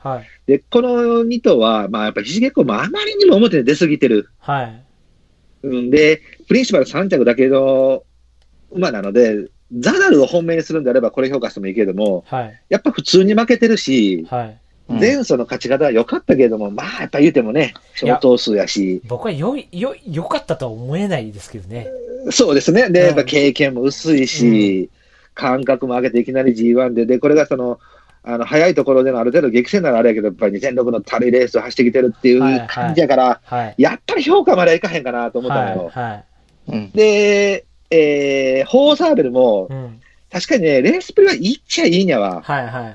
はい。 で、このに頭は、まあやっぱりひしげこもあまりにも表に出すぎてる。 はい。 うんで、プリンシパルさん着だけの馬なので、ザダルを本命にするんであればこれ評価してもいいけれども、 はい。 やっぱ普通に負けてるし、 はい。 前走の勝ち方は良かったけれども、まあやっぱ言うてもね、小頭数やし。 僕はよい、よ、良かったとは思えないですけどね。 そうですね。で、 うんやっぱ経験も薄いし、うん、感覚も上げていきなり ジーワン で、で、これがその、あの、早いところでのある程度激戦ならあれやけど、やっぱりにせんろくの軽いレースを走ってきてるっていう感じやから、はいはい、やっぱり評価まではいかへんかなと思ったのよ。はいはいうん、で、えー、ホーサーベルも、うん、確かにね、レースプレはいいっちゃいいんやわ。はいはい。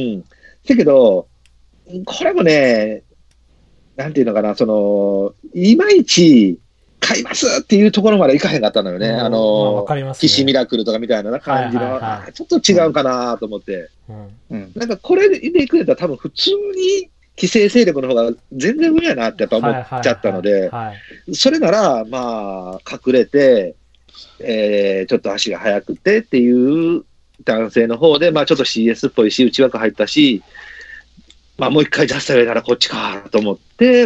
うん。だけど、これもね、なんていうのかな、その、いまいち、買いますっていうところまでいかへんかったのよね。うん、あの、まあね、騎士ミラクルとかみたいな感じの、はいはいはい、ちょっと違うかなと思って。うんうん、なんかこれでいくれたら多分普通に規制勢力の方が全然上やなってやっぱ思っちゃったので、はいはいはいはい、それなら、まあ、隠れて、えー、ちょっと足が速くてっていう男性の方で、まあちょっと シーエス っぽいし、内枠入ったし、まあもう一回ジャスタウェイならこっちかと思って、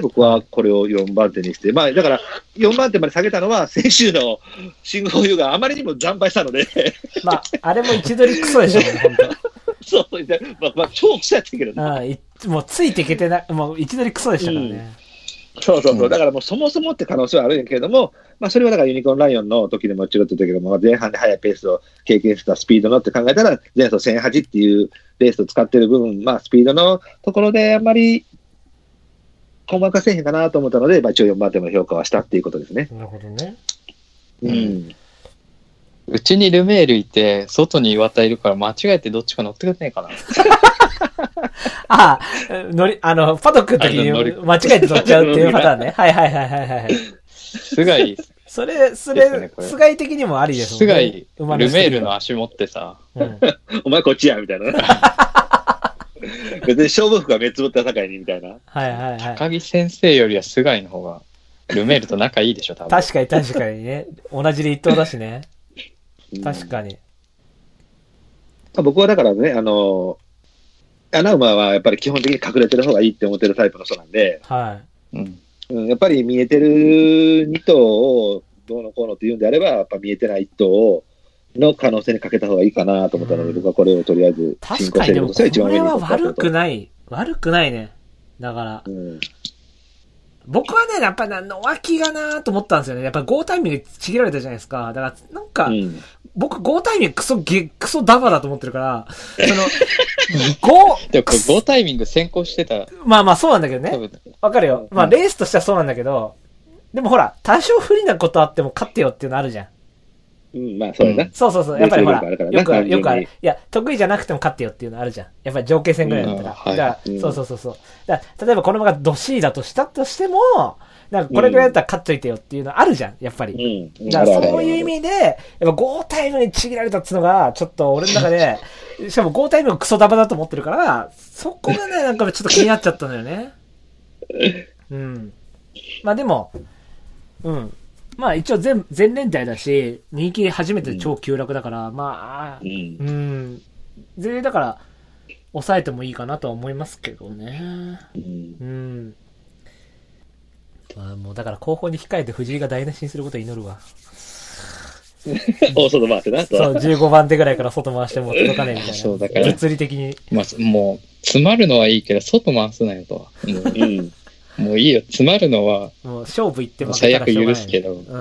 僕はこれをよんばん手にして、まあだからよんばん手まで下げたのは先週の新豪優があまりにも惨敗したので。 まあ、あれも位置取りクソでしょうね、本当。 そうですね。まあ、まあ、超クソやったけどね。 ああもうついていけてな、もう位置取りクソでしたからね。 うん、そうそうそう。だからもうそもそもって可能性はあるんやけれども、まあそれはだからユニコーンライオンの時でもちろっと言ったけども、前半で速いペースを経験したスピードのって考えたら、前走せんはちっていうレースを使ってる分、まあスピードのところであんまり細かせへんかなと思ったので、まあ一応よんばん手の評価はしたっていうことですね。 なるほどね。 うん。 うちにルメールいて、外に岩田いるから間違えてどっちか乗ってくれねえかな。 ああ、乗り、あの、パドックの時に間違えて乗っちゃうっていうパターンね。はいはいはいはいはい。 菅井。 それ、それ、菅井的にもありですもんね。 菅井、ルメールの足持ってさ、 うん、お前こっちや、みたいな。別に勝負服が目つぶった境に、みたいな。 はいはいはい。 高木先生よりは菅井の方が、ルメールと仲いいでしょ、多分。 確かに確かにね。同じで一等だしね。確かに。 僕はだからね、あの、穴馬はやっぱり基本的に隠れてる方がいいって思ってるタイプの人なんで、 はい。 うん、やっぱり見えてるに頭をどうのこうのって言うんであれば、やっぱ見えてないいっ頭の可能性にかけた方がいいかなと思ったので、うん、僕はこれをとりあえず進行してることが一番上に。 これは悪くない。悪くないね。だから。うん僕はね、やっぱり野脇がなーと思ったんですよね。やっぱりゴータイミングちぎられたじゃないですか。だから、なんか、うん、僕ゴータイミングクソゲ、クソダバだと思ってるから、その、ゴー、 でもゴータイミング先行してた。 まあまあそうなんだけどね。わかるよ。まあレースとしてはそうなんだけど、でもほら、多少不利なことあっても勝ってよっていうのあるじゃん。 うん、まあそうだな、うん。 そうそうそう。やっぱりほら、よくある、よくある。いや、得意じゃなくても勝ってよっていうのあるじゃん。やっぱり上下戦ぐらいだったら。うんはい、だから、うん、そうそうそうそう。だから例えばこの馬がド C だとしたとしても、なんかこれぐらいだったら勝っといてよっていうのあるじゃん、やっぱり。うん、だからそういう意味で、やっぱゴータイムにちぎられたっていうのが、ちょっと俺の中で、しかもゴータイムがクソダバだと思ってるから、そこがね、なんかちょっと気になっちゃったのよね。うん。まあでも、うん。まあ一応全、全連隊だし、人気初めて超急落だから、うん、まあ、うん。うん。全然だから、抑えてもいいかなとは思いますけどね。うん。うんまあ、もうだから後方に控えて藤井が台無しにすることを祈るわ。 大外回ってな。 そう、じゅうごばん手ぐらいから外回しても届かねえみたいな。 そう、だから。 物理的に。 まあ、もう、詰まるのはいいけど、外回すなよとは。うん。もういいよ、詰まるのは。 もう勝負行っても最悪許すけど。うん。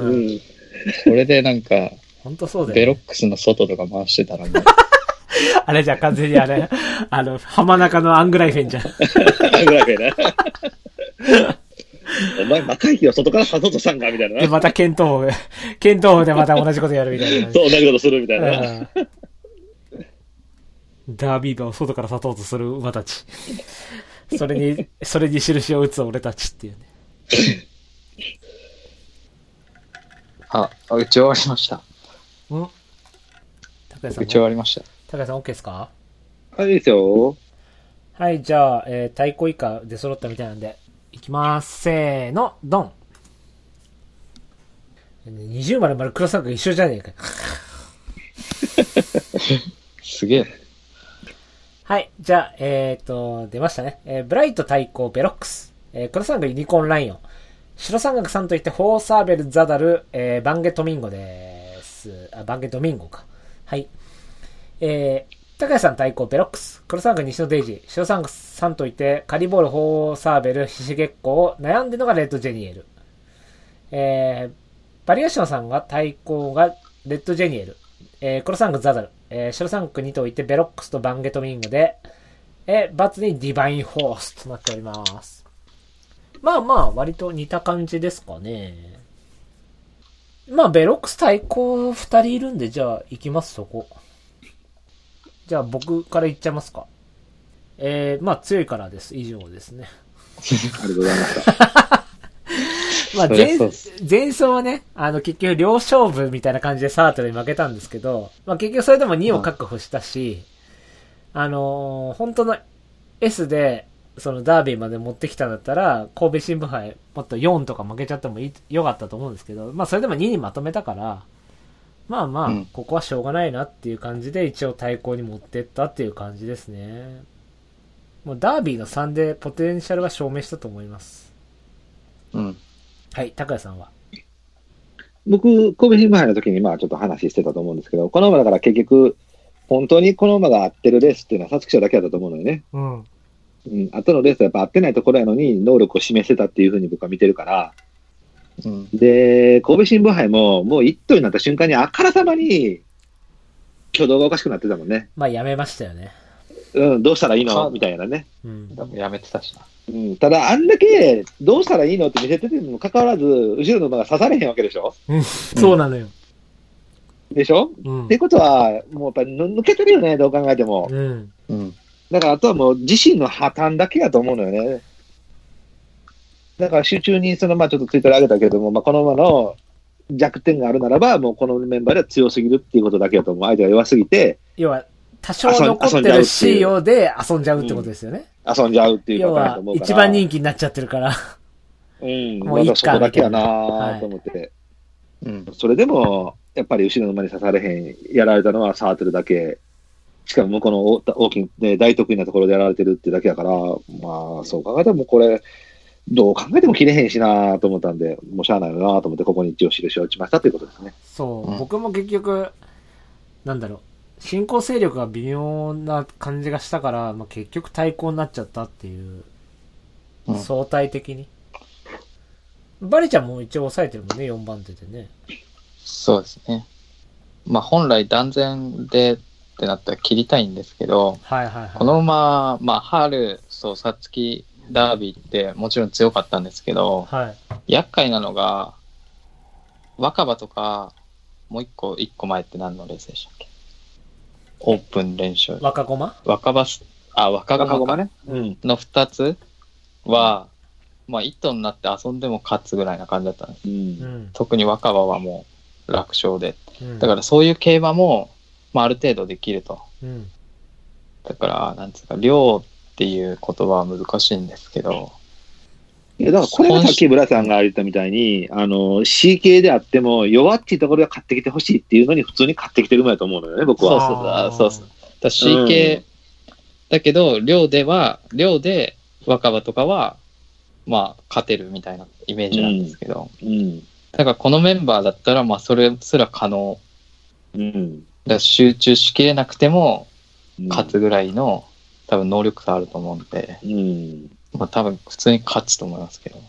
これでなんか、 本当そうだよ、 ね。ベロックスの外とか回してたらもう。 あれじゃ完全にあれ、あの、浜中のアングライフェンじゃん。 アングライフェンな。お前、若い日は外から誘うとしたんかみたいな。 で、また剣闘法、剣闘法でまた同じことやるみたいな。 そう、同じことするみたいな。 ダービー馬を外から誘おうとする馬たち。それに、それに印を打つ俺たちっていうね。 あ、打ち終わりました。ん高谷さん。 打ち終わりました。 高谷さん OK ですか？ はい、いいですよ。 はい、じゃあ、えー、対抗以下出揃ったみたいなんで。いきます。せーの、ドン。二重丸丸黒三角一緒じゃねえか。 すげえ。 はい。じゃあ、えっ、ー、と、出ましたね。えー、ブライト対抗ベロックス。えー、黒三角ユニコーンライオン。白三角さんといってフォーサーベル、ザダル、えー、バンゲトミンゴです。あ、バンゲドミンゴか。はい。えー、高谷さん対抗ベロックス。黒三角西野デイジー。白三角さんといてカリボール、フォーサーベル、ヒシゲッコを悩んでるのがレッドジェニエル。えー、バリエーションさんが対抗がレッドジェニエル。えー、黒三角ザダル。えー、白三角にといてベロックスとバンゲトミンゴで、えー、バツにディバインフォースとなっております。まあまあ、割と似た感じですかね。まあ、ベロックス対抗ふたりいるんで、じゃあ、行きます、そこ。じゃあ、僕から言っちゃいますか。えー、まあ、強いからです。以上ですね。 ありがとうございました。 まあ、前、前走はね、あの、結局、両勝負みたいな感じでサートルに負けたんですけど、まあ、結局それでもにを確保したし、あのー、本当の S で、そのダービーまで持ってきたんだったら、神戸新聞杯もっとよんとか負けちゃってもいい良かったと思うんですけど、まあそれでもににまとめたから、まあまあ、うん、ここはしょうがないなっていう感じで一応対抗に持ってったっていう感じですね。もうダービーのさんでポテンシャルは証明したと思います。 うん。 はい、高谷さんは。 僕、神戸新聞杯の時にまあちょっと話してたと思うんですけど、この馬だから結局、本当にこの馬が合ってるレースっていうのは皐月賞だけだったと思うのよね。 うん。 うん、後のレースはやっぱ合ってないところやのに能力を示せたっていうふうに僕は見てるから、うん、で、神戸新聞杯ももう一頭になった瞬間にあからさまに挙動がおかしくなってたもんね。 まあやめましたよね。 うん、どうしたらいいのみたいなね。 うん、やめてたしな。 うん、ただ、あんだけどうしたらいいのって見せててもかかわらず、後ろの馬が刺されへんわけでしょ。 うん、そうなのよ。 でしょ、うん、ってことは、もうやっぱり抜けてるよね、どう考えても。 うんうんだからあとはもう自身の破綻だけやと思うのよね。だから集中にそのまあちょっとツイッターで上げたけども、まあ、この馬の弱点があるならば、もうこのメンバーでは強すぎるっていうことだけやと思う。相手が弱すぎて。 要は、多少残ってる シーオー で遊んじゃうってことですよね。 うん、遊んじゃうっていう要は、一番人気になっちゃってるから。 うん。もういいか。そこだけやなと思って、はい。うん。それでも、やっぱり後ろの馬に刺されへん、やられたのはサートルだけ。しかも向こうの大きい、ね、大得意なところでやられてるってだけだから、まあ、そう考えてもこれ、どう考えても切れへんしなと思ったんで、もうしゃあないよなと思って、ここに一応印を打ちましたということですね。 そう、うん、僕も結局、なんだろう、進行勢力が微妙な感じがしたから、まあ、結局対抗になっちゃったっていう、うん、相対的に。バリちゃんも一応抑えてるもんね、よんばん手でね。 そうですね。まあ、本来断然で、ってなったら切りたいんですけど、 はいはいはい、 この馬、まあ、春、そう、皐月ダービーってもちろん強かったんですけど、 はい、 厄介なのが、若葉とか、もう一個、一個前って何のレースでしたっけ？オープン連勝。 若駒？ 若葉、あ、若駒ね。 うん。の二つは、まあ、一頭になって遊んでも勝つぐらいな感じだったんです。うん、特に若葉はもう楽勝で。うん、だからそういう競馬も、まあ、ある程度できると。 うん、 だから、なんつうか、量っていう言葉は難しいんですけど。 いや、だからこれがさっきブラさんが言ったみたいに、あの、シー 系であっても、弱っていうところで買ってきてほしいっていうのに普通に買ってきてる馬だと思うのよね、僕は。 そうそうそう。そうそうだ シー 系、うん、だけど、量では、量で若葉とかは、まあ、勝てるみたいなイメージなんですけど。 うん。うん、 だから、このメンバーだったら、まあ、それすら可能。 うん。 だ集中しきれなくても勝つぐらいの、うん、多分能力差あると思うんで、 うん、 まあ多分普通に勝つと思いますけど。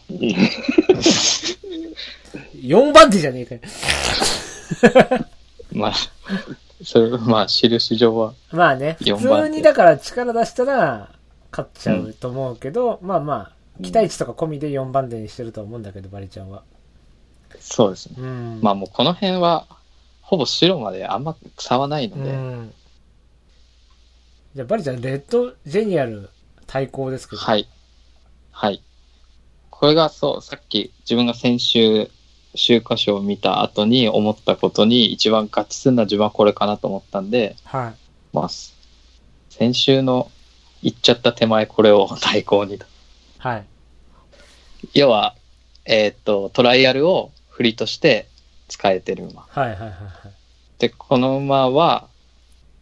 よんばん手じゃねえかよ。 まあ、それ、まあ印上は。 まあね、普通にだから力出したら勝っちゃうと思うけど、うん、まあまあ、期待値とか込みでよんばん手にしてると思うんだけど、バリちゃんは。 そうですね。 うん、 まあもうこの辺は、ほぼ白まであんま差はないので。うん、 じゃあバリちゃん、レッドジェニアル対抗ですけど。 はい。はい。これがそう、さっき自分が先週、秋華賞を見た後に思ったことに一番合致するのは自分はこれかなと思ったんで、 はい。 まあ、先週の言っちゃった手前これを対抗にと。 はい。 要は、えーっと、トライアルを振りとして、使えてる馬。 はいはいはいはい。 で、この馬は、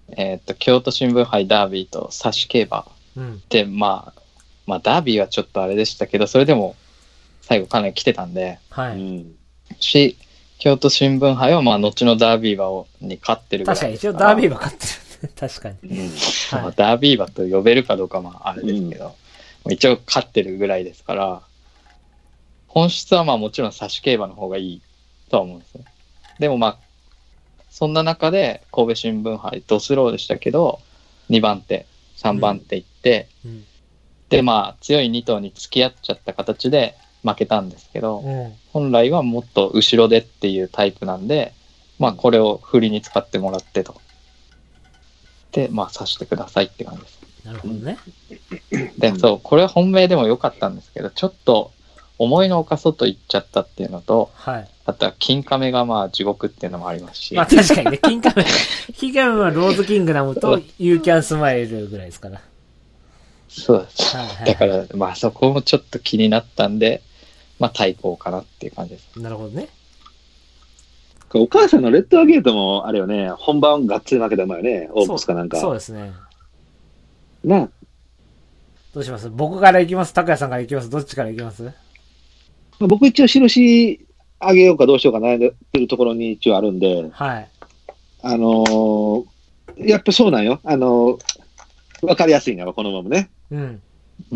えっと、京都新聞杯ダービーと差し競馬で、うん、まあ、まあ、ダービーはちょっとあれでしたけど、それでも最後かなり来てたんで、 はい。 し、京都新聞杯はまあ、後のダービー馬に勝ってるぐらい。 確かに、一応ダービー馬勝ってる。確かに。 うんはいまあ、ダービー馬と呼べるかどうかまあ、あれですけど、うん、一応勝ってるぐらいですから、本質はまあもちろん差し競馬の方がいいとは思うんですね。でもまあ、そんな中で神戸新聞杯ドスローでしたけど、にばん手、さんばん手行って、うんうん、でまあ強いに頭に付き合っちゃった形で負けたんですけど、うん、本来はもっと後ろでっていうタイプなんで、まあこれを振りに使ってもらってと。で、まあ指してくださいって感じです。 なるほどね。 で、そう、これは本命でもよかったんですけど、ちょっと思いのほか外行っちゃったっていうのと、 はい、 あとは金亀がまあ地獄っていうのもありますし。 まあ確かにね、金亀、金亀はローズキングダムとユーキャンスマイルぐらいですから。 そうです。はいはいはい、だから、まあそこもちょっと気になったんで、まあ対抗かなっていう感じです。 なるほどね。 お母さんのレッドアゲートもあれよね、本番がっつり負けた前よね、オープスかなんか。 そうですね。 などうします？僕から行きます？拓也さんから行きます？どっちから行きます？ 僕一応印あげようかどうしようか悩んでるところに一応あるんで、 はい。 あのー、やっぱそうなんよ。あのー、わかりやすいんやわ、このままね。 うん。 うん。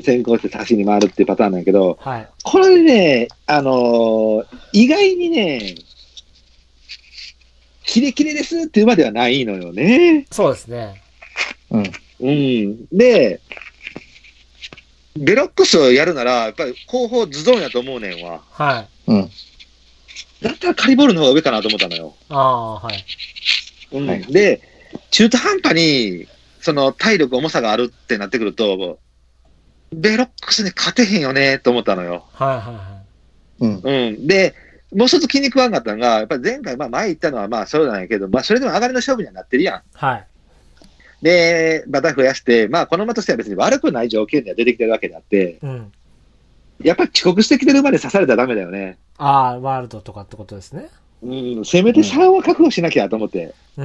先行して差しに回るっていうパターンなんやけど、 はい。 これね、あのー、意外にね、キレキレですっていうまではないのよね。 そうですね。 うん。うん。で、ベロックスをやるなら、やっぱり後方ズドンやと思うねんわ。 はい。 うん。 だったらカリボールの方が上かなと思ったのよ。 ああ、はい。 うん。はい、で、中途半端に、その体力重さがあるってなってくると、ベロックスに勝てへんよねと思ったのよ。 はいはいはい。 うん。うん。で、もう一つ気に食わんかったのが、やっぱり前回、まあ前言ったのはまあそうなんやけど、まあそれでも上がりの勝負にはなってるやん。 はい。 で、馬体増やして、まあこの馬としては別に悪くない条件には出てきてるわけであって、 うん。 やっぱり遅刻してきてる馬で刺されたらダメだよね。 ああ、ワールドとかってことですね。 うん、せめてさんは覚悟しなきゃと思って。 うん。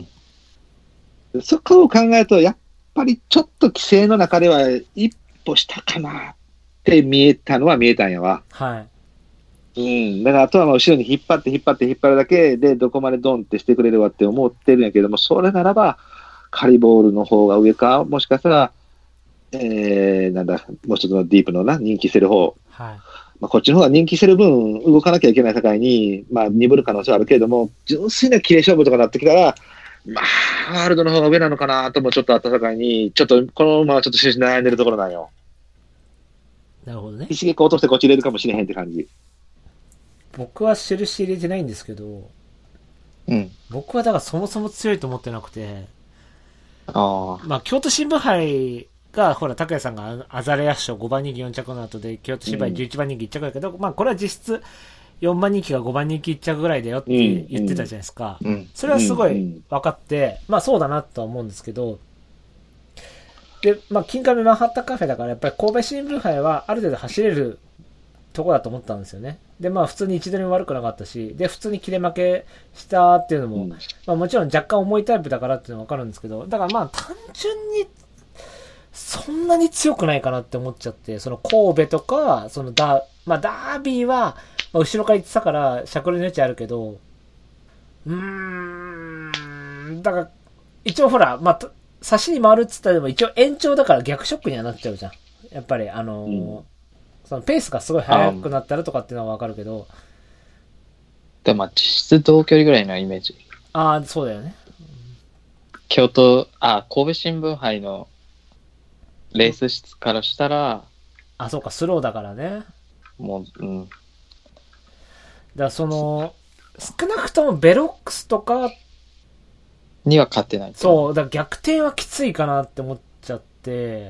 うん、そこを考えると、やっぱりちょっと規制の中では一歩下かなって見えたのは見えたんやわ。 はい。 うん、だからあとはまあ後ろに引っ張って引っ張って引っ張るだけでどこまでドンってしてくれるわって思ってるんやけども、それならばカリボールの方が上か、もしかしたら、えー、なんだ、もう一つのディープのな、人気セル方。 はい。 まあこっちの方が人気セル分動かなきゃいけない境に、まあ鈍る可能性はあるけれども、純粋な綺麗勝負とかになってきたら、まあ、ワールドの方が上なのかなともちょっとあった境に、ちょっとこの馬はちょっと終始悩んでるところなんよ。 なるほどね。 一撃落としてこっち入れるかもしれへんって感じ。 僕は印入れてないんですけど、 うん。 僕はだからそもそも強いと思ってなくて、 ああ。 まあ、京都新聞杯が、ほら、拓也さんがアザレア賞ごばん人気よん着の後で、京都新聞杯じゅういちばん人気いっ着だけど、うん、まあ、これは実質よんばん人気がごばん人気いっ着ぐらいだよって言ってたじゃないですか。 うんうん、 それはすごい分かって、まあ、そうだなとは思うんですけど、で、まあ、金亀マンハッタンカフェだから、やっぱり神戸新聞杯はある程度走れるとこだと思ったんですよね。で、まあ普通に一度に悪くなかったし、で、普通に切れ負けしたっていうのも、うん、まあもちろん若干重いタイプだからっていうのはわかるんですけど、だからまあ単純に、そんなに強くないかなって思っちゃって、その神戸とか、そのダー、まあダービーは、まあ、後ろから行ってたから、しゃくりの余地あるけど、うーん、だから、一応ほら、まあ、差しに回るって言ったらでも一応延長だから逆ショックにはなっちゃうじゃん。やっぱり、あのー、うんそのペースがすごい速くなったらとかっていうのはわかるけど。 でもまあ実質同距離ぐらいのイメージ。 ああ、そうだよね。 京都、あ、神戸新聞杯のレース室からしたら、 あ、そうか、スローだからね。 もう、うん。だからその、少なくともベロックスとかには勝てない。 そう、だから逆転はきついかなって思っちゃって、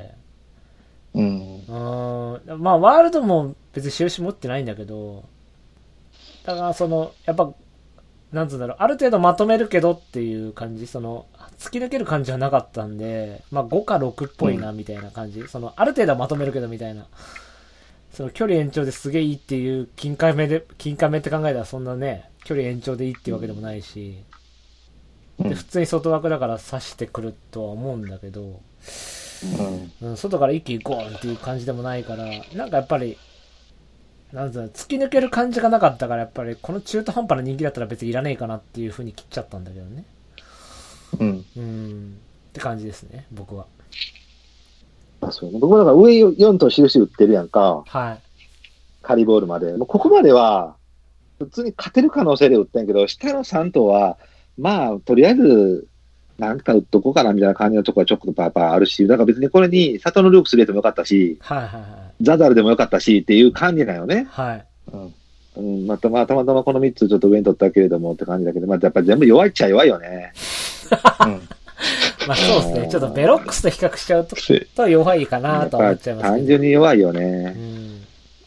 うん。 うん。まあ、ワールドも別に印持ってないんだけど、だからその、やっぱ、なんつうんだろう、ある程度まとめるけどっていう感じ、その、突き抜ける感じはなかったんで、まあごかろくっぽいなみたいな感じ、うん、その、ある程度はまとめるけどみたいな、その距離延長ですげえいいっていう金亀で、金亀って考えたらそんなね、距離延長でいいっていうわけでもないし、 で普通に外枠だから刺してくるとは思うんだけど、うんうん、外から一気にゴーンっていう感じでもないから、なんかやっぱりなんだ突き抜ける感じがなかったから、やっぱりこの中途半端な人気だったら別にいらねえかなっていう風に切っちゃったんだけどね。うん、うんって感じですね、僕は。 あ、そうね、僕もだから上よんと印打ってるやんか。 はい。 仮ボールまで。もうここまでは普通に勝てる可能性で打ったんやけど、下のさん頭はまあとりあえずなんか打っとこうかなみたいな感じのところはちょっとやっぱあるし、だから別にこれに里のルークス入れてもよかったし、 はいはいはい、 ザザルでもよかったしっていう感じだよね。 はい。 うんうん、またまあたまたまこのみっつちょっと上に取ったけれどもって感じだけど、まあやっぱ全部弱いっちゃ弱いよね。うん、 まあそうですね。ちょっとベロックスと比較しちゃうとと弱いかなと思っちゃいますけど。 単純に弱いよね。うん、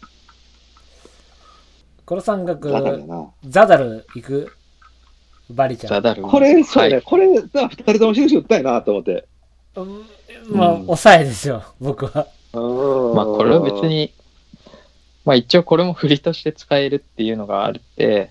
黒三角ザダル行くバリちゃん。 ザダル。 これそうね、はい、これふたりとも印打ったいなと思って。 うん、まあ、うん、抑えですよ僕は。 まあこれは別に。まあ一応これも振りとして使えるっていうのがあって、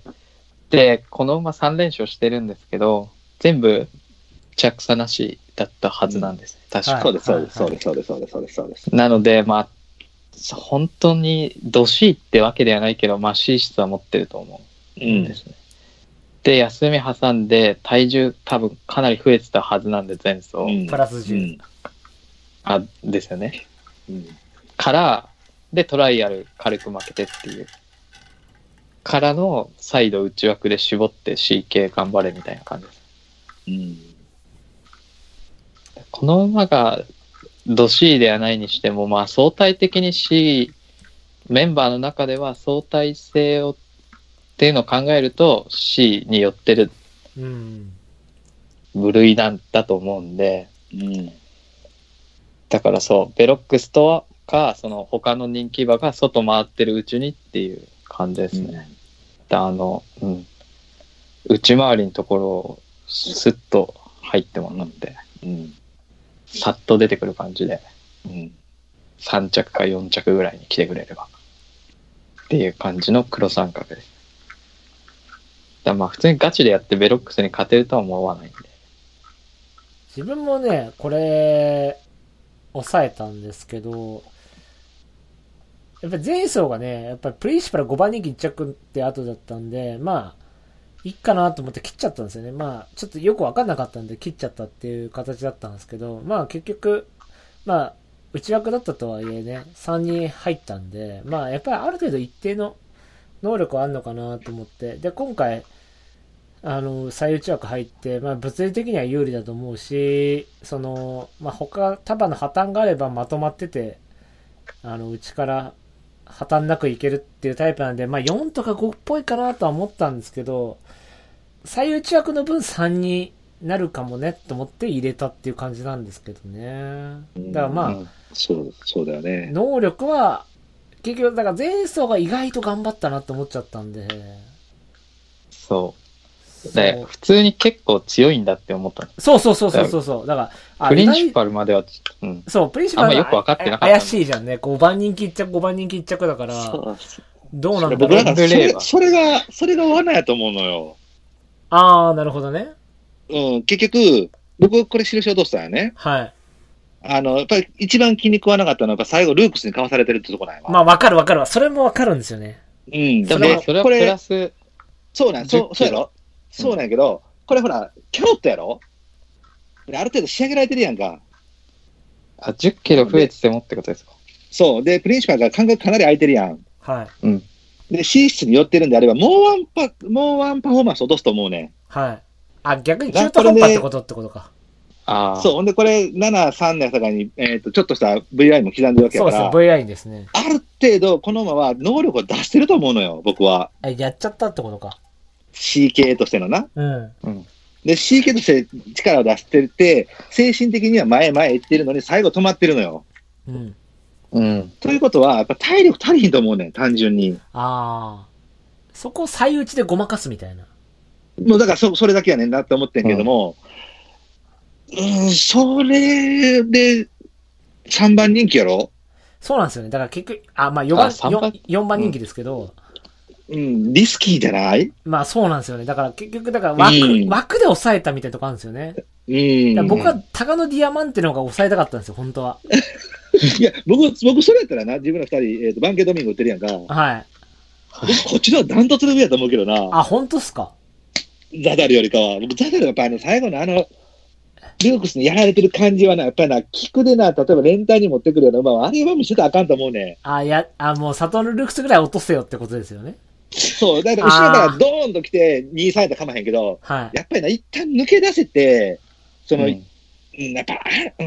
で、この馬さん連勝してるんですけど、全部着差なしだったはずなんですね。 うん、確かに。そうです、そうです、そうです、そうです、そうです、そうです、そうです。 なので、まあ、本当にど C ってわけではないけど、まあ C 質は持ってると思うんですね。うん、で、休み挟んで、体重多分かなり増えてたはずなんで、前走。うん、 プラスじゅう。うん、 あ、ですよね。うん、から、でトライアル軽く負けてっていうからの再度内枠で絞って シーケー 頑張れみたいな感じです、うん、この馬がド C ではないにしても、まあ相対的に C メンバーの中では相対性をっていうのを考えると C に寄ってる部類なんだと思うんで、うん、だからそうベロックスとはかその他の人気馬が外回ってるうちにっていう感じですね。うん、であの、うん、内回りのところをスッと入ってもらって、うん、さっと出てくる感じで、うん、さん着かよん着ぐらいに来てくれればっていう感じの黒三角です。だまあ普通にガチでやってベロックスに勝てるとは思わないんで。 自分もねこれ抑えたんですけど。やっぱり前走がね、やっぱりプリンシパルごばん人気いっ着って後だったんで、まあ、いいかなと思って切っちゃったんですよね。まあ、ちょっとよくわかんなかったんで切っちゃったっていう形だったんですけど、まあ結局、まあ、内枠だったとはいえね、さんに入ったんで、まあやっぱりある程度一定の能力はあるのかなと思って、で、今回、あの、最内枠入って、まあ物理的には有利だと思うし、その、まあ他、束の破綻があればまとまってて、あの、内から、破綻なくいけるっていうタイプなんで、まあよんとかごっぽいかなとは思ったんですけど、最内枠の分さんになるかもねと思って入れたっていう感じなんですけどね。だからまあ、うん、 そう、そうだよね。 能力は、結局、だから前走が意外と頑張ったなって思っちゃったんで。 そう。で、普通に結構強いんだって思ったの。 そうそうそうそうそう。だから、 プリンシパルまでは、うん、 そう、プリンシパルあんまよく分かってなかった。 怪しいじゃんね。ごばん人気一着、ごばん人気一着だから、そうどうなんだろう。 僕らがそれ、それが、それが罠やと思うのよ。 あー、なるほどね。 うん、結局、僕これ印を落としたんやね。 はい。 あの、やっぱり一番気に食わなかったのは、やっぱ最後ルークスにかわされてるってとこなんやわ。 まあ、わかるわかるわ。それもわかるんですよね。 うん。 でも、それはプラス、 そうなん、そう、そうやろ、うん、そうなんやけど、これほら、キャロットやろある程度仕上げられてるやんか。 あ、じゅっキロ増えててもってことですか？ そう。で、プリンシパルが間隔かなり空いてるやん。 はい。 うん。 で、C 室に寄ってるんであれば、もうワンパ、もうワンパフォーマンス落とすと思うね。 はい。あ、逆に中途半端ってことってことか。 ああ。そう。ほんで、これ、ななさんのやさかに、えっと、ちょっとした ブイアイ も刻んでるわけだから。 そうですね、ブイアイ ですね。 ある程度、この馬は能力を出してると思うのよ、僕は。 あ、やっちゃったってことか。 シーケー としてのな。 うん。うん。 で、シーケー として力を出してて、精神的には前前行ってるのに、最後止まってるのよ。 うん。 うん。ということは、やっぱ体力足りひんと思うねん、単純に。 ああ。そこを最打ちでごまかすみたいな。 もうだからそ、それだけやねんなって思ってんけども、うん、うん、それで、さんばん人気やろ？ そうなんですよね。だから結局、あ、まあよんばん、よんばん人気ですけど、 うん、リスキーじゃない？ まあそうなんですよね。だから結局、だから枠、うん、枠で抑えたみたいなとこあるんですよね。 うん。 僕はタガノディアマンテの方が抑えたかったんですよ、本当は。 いや、僕、僕それやったらな、自分の二人、えっ、ー、と、バンケドミンゴ売ってるやんか。 はい。 僕、こっちのダントツの上やと思うけどな。 あ、本当っすか？ ザダルよりかは。僕、ザダルはやっぱあの、最後のあの、ルークスにやられてる感じはな、やっぱりな、キクでな、例えば連帯に持ってくるような馬は、あれは見せたらあかんと思うね。 あ、や、あ、もう、サトルルークスぐらい落とせよってことですよね。 そう、だから後ろからドーンと来て、にされたらかまへんけど、はい、やっぱりな、一旦抜け出せて、その、うん、やっぱ、うん、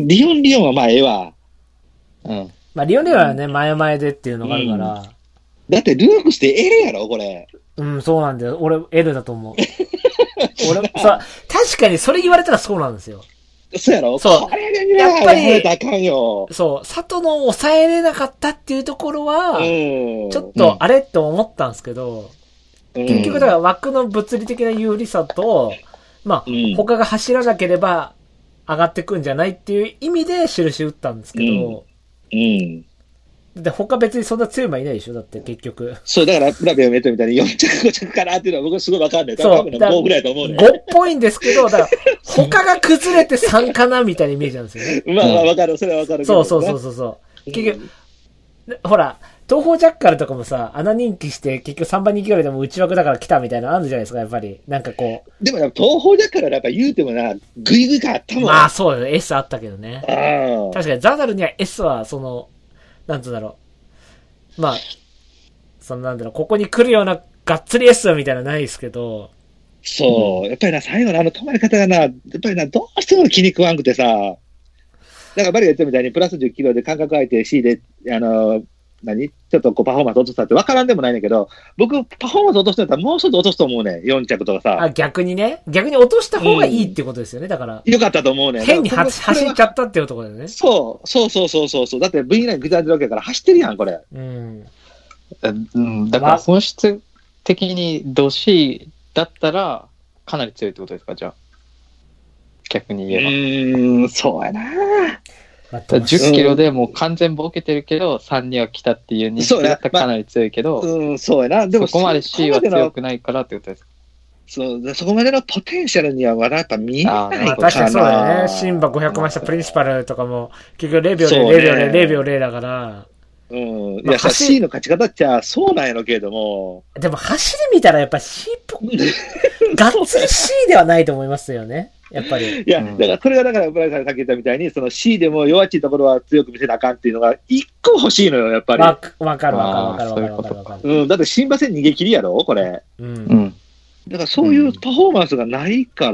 リオンリオンはまあええわ。 うん。まあ、リオンリオンはね、前々でっていうのがあるから。うん、 だって、ルークスって エル やろ、これ。 うん、そうなんだよ。俺、L だと思う。俺、さ、確かにそれ言われたらそうなんですよ。 そうやろ？ そう。 これでやっぱり、やめたらあかんよ。 そう。佐藤の抑えれなかったっていうところは、ちょっと、あれって思ったんですけど、うん、結局だから枠の物理的な有利さと、まあ、うん、他が走らなければ上がってくんじゃないっていう意味で印打ったんですけど、 うん。うんで、他別にそんな強い馬いないでしょだって結局。 そう、だから、ラビオメットみたいによん着ご着かなっていうのは僕はすごいわかんない。 そう。 多分ごぐらいだと思うね。 ごっぽいんですけど、だから、他が崩れてさんかなみたいなイメージなんですよね。 まあ、わかる。それはわかるけど。そうそうそうそう。結局、うん、ほら、東方ジャッカルとかもさ、穴人気して結局さんばん人気ぐらいでも内枠だから来たみたいなのあるじゃないですか、やっぱり。なんかこう。 でも東方ジャッカルはやっぱ言うてもな、グイグイかあったもん。 まあそうよ、S あったけどね。あ確かにザダルには S はその、なんつうんだろう。まあ、そのなんだろう、ここに来るようながっつり S みたいなのないですけど。 そう、やっぱりな、最後のあの止まり方がな、やっぱりな、どうしても気に食わんくてさ、だからバリが言ったみたいにプラスじゅっキロで間隔空いて C で、あの、何ちょっとこうパフォーマンス落としたって分からんでもないねんけど、僕、パフォーマンス落としてたらもうちょっと落とすと思うねん、よん着とかさ。 あ、逆にね。逆に落とした方がいいってことですよね、うん、だから。 よかったと思うねん。 変に走っちゃったっていうところだよね。 そう、そうそうそうそうそう。だって ブイナイン グザージロケやから走ってるやん、これ。 うん。 うん、だから本質的にド C だったらかなり強いってことですか、じゃあ逆に言えば。 うーん、そうやな。 じゅっキロでもう完全ボケてるけどさんには来たっていう認識だったらかなり強いけど、 うん、そうやな。でもそこまで C は強くないからってことですか。 そう、そこまでのポテンシャルにはまだやっぱ見えないかな。 あ、確かにそうだよね。シンバごひゃくマイしたプリンシパルとかも結局れいびょうでれいびょうでれいびょうゼロだから。 うん。いや、まあ、C の勝ち方っちゃそうなんやろけれども。 でも走り見たらやっぱ C っぽく、がっつり C ではないと思いますよね。やっぱり。 いや、だからこれがだから、ブライさんがさっき言ったみたいに、その C でも弱っちいところは強く見せなあかんっていうのが一個欲しいのよ、やっぱり。 わ、わかるわかるわかるわかるわかる。 うん、だって新馬戦逃げ切りやろこれ。 うん。うん。 だからそういうパフォーマンスがないから、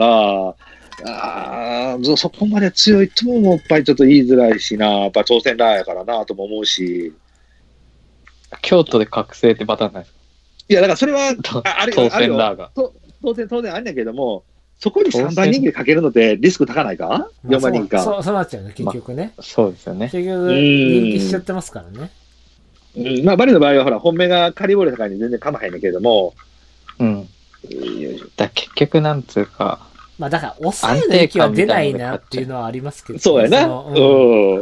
あそこまで強いともやっぱりちょっと言いづらいしな、やっぱ挑戦ラーやからなとも思うし。 京都で覚醒ってパターンないですか？ いや、だからそれは、ああれ当選ラーが。 当然、当然あるんだけども、そこにさんばん人気でかけるのってリスク高ないか？ よん 番人気か。 そう、そうなっちゃうね、結局ね。 まあ、そうですよね。 結局、人気しちゃってますからね。 うん、まあ、バリの場合はほら、本命がカリボールとかに全然構わへんねんけれども、 うん。だ結局なんつうか、 まあだから、抑えの息は出ないなっていうのはありますけど、ね。 そうやな。うん。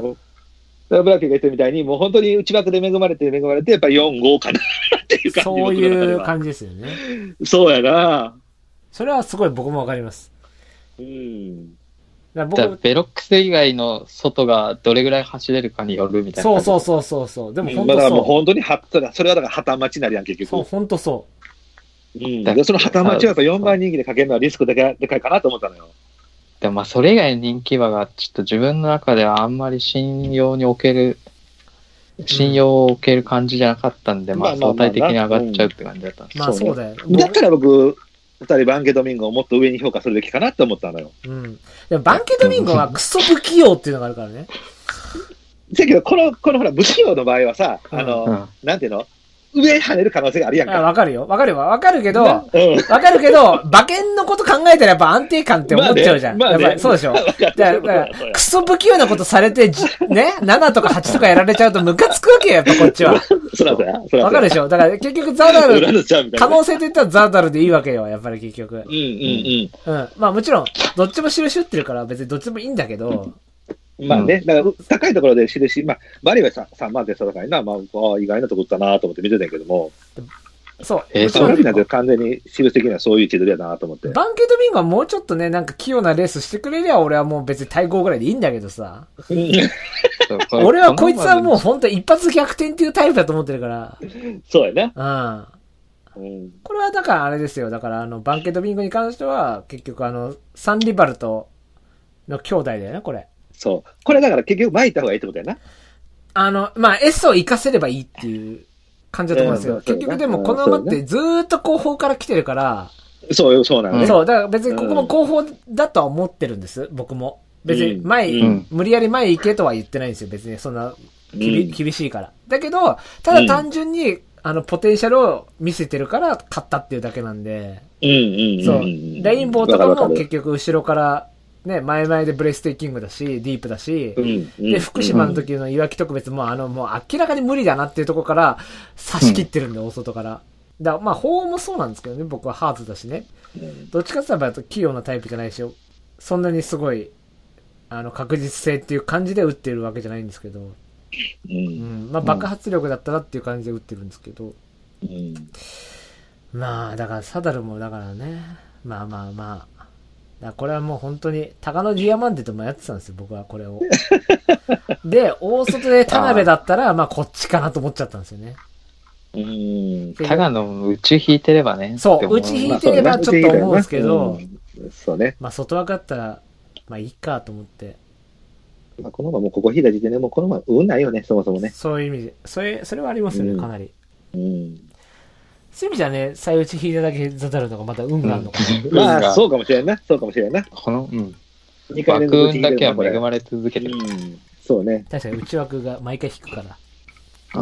うんブラックが言ったみたいに、もう本当に内枠で恵まれて恵まれて、やっぱりよん、ごかなっていう感じ。 そういう感じですよね。 そうやな。 それはすごい僕もわかります。 うん。 だ僕だベロックス以外の外がどれぐらい走れるかによるみたいな。 そうそうそうそうそう。でも本当そう。 まあ、だからもう本当には、それはだから破綻待ちになるやん、結局。 そう、本当そう。 うん。でその破綻待ちはやっぱよんばん人気でかけるのはリスクでかでかいかなと思ったのよ。 でもまあそれ以外の人気馬がちょっと自分の中ではあんまり信用における信用を受ける感じじゃなかったんで、うん、まあ相対的に上がっちゃうって感じだったんです。 まあそうだよ。 だから僕二人バンケドミンゴをもっと上に評価するべきかなって思ったのよ。 うん。でもバンケドミンゴはクソ不器用っていうのがあるからね。 だけどこのこのほら不器用の場合はさ、あの、うん、なんていうの？上跳ねる可能性があるやんか。 わかるよ。わかるよ。わかるけど、わ、うん、かるけど、馬券のこと考えたらやっぱ安定感って思っちゃうじゃん。まあね、やっぱりそうでしょ。だから、だからクソ不器用なことされて、ね、ななとかはちとかやられちゃうとムカつくわけよ、やっぱこっちは。 そらそら。そらわかるでしょ。だから結局ザーダル、可能性と言ったらザーダルでいいわけよ、やっぱり結局。うんうんうん。 うん。まあもちろん、どっちも印打ってるから別にどっちもいいんだけど、 まあね、だから高いところで印、まあ、バリはさんまん点差高いな、まあ、意外なとこ打ったなと思って見てたんやけども。 そう。 えー、そうなんて完全に印的にはそういう位置取りやなと思って。 バンケートビンゴはもうちょっとね、なんか器用なレースしてくれりゃ俺はもう別に対抗ぐらいでいいんだけどさ。俺はこいつはもう本当一発逆転っていうタイプだと思ってるから。 そうやね。 うん。うん、これはだからあれですよ。だからあの、バンケートビンゴに関しては結局あの、サンリバルトの兄弟だよね、これ。 そう。これだから結局巻いた方がいいってことやな。 あの、まあ、S を活かせればいいっていう感じだと思うんですよ。結局でもこの馬ってずーっと後方から来てるから、 そうよ、そうなのね。 そう、だから別にここも後方だとは思ってるんです、僕も。別に前、うん、無理やり前行けとは言ってないんですよ、別にそんな、厳、うん、厳しいから。だけど、ただ単純に、うん、あの、ポテンシャルを見せてるから勝ったっていうだけなんで、 うんうんうん、 そう。レインボーとかも結局後ろから、ね、前々でブレステイキングだし、ディープだし、うん、で、福島の時のいわき特別も、あの、もう明らかに無理だなっていうところから差し切ってるんで、うん、大外から。だまあ、法もそうなんですけどね、僕はハーツだしね。うん、どっちかって言ったら器用なタイプじゃないし、そんなにすごい、あの、確実性っていう感じで打ってるわけじゃないんですけど、うん。うん、まあ、爆発力だったらっていう感じで打ってるんですけど、うん、まあ、だからサダルもだからね、まあまあまあ、だこれはもう本当に、高野ディアマンテともやってたんですよ、僕はこれを。で、大外で田辺だったら、まあこっちかなと思っちゃったんですよね。 うーん。高野内引いてればね。 そう、内引いてればちょっと思うんですけど、 まあ、そうね。 まあ外枠だったら、まあいいかと思って。 まあこの馬もここ引いた時点でもうこの馬運ないよね、そもそもね。 そういう意味で。それ、それはありますよね、うん、かなり。 うん。 そういう意味じゃね、最内引いただけザダルのがまた運があるのかな。 うん、まあ、そうかもしれんな。そうかもしれんな。 この、うん。にかい連続枠運だけは恵まれ続けてる。うん。 そうね。 確かに内枠が毎回引くから。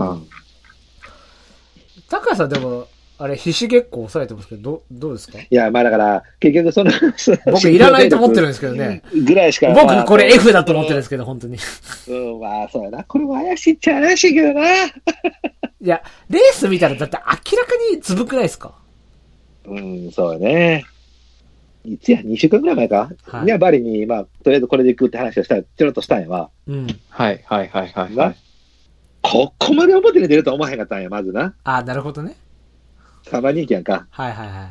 うん。 高橋さんでも、あれ、ひし月光抑えてますけど、ど、どうですか？ いや、まあだから、結局その、 僕いらないと思ってるんですけどね。 ぐらいしか。 僕これ F だと思ってるんですけど、本当に。 うん、まあそうやな。これも怪しいっちゃ怪しいけどな。いや、レース見たらだって明らかにずぶくないですか？ うん、そうよね。いつや、にしゅうかんくらい前か、はい、にはバリに、まあ、とりあえずこれで行くって話をしたら、ちょろっとしたんやわ。 うん。 はいはいはいはい、はい。 ここまで表に出るとは思わへんかったんや、まずな。 ああ、なるほどね。 サバ人気やんか。 はいはいはい。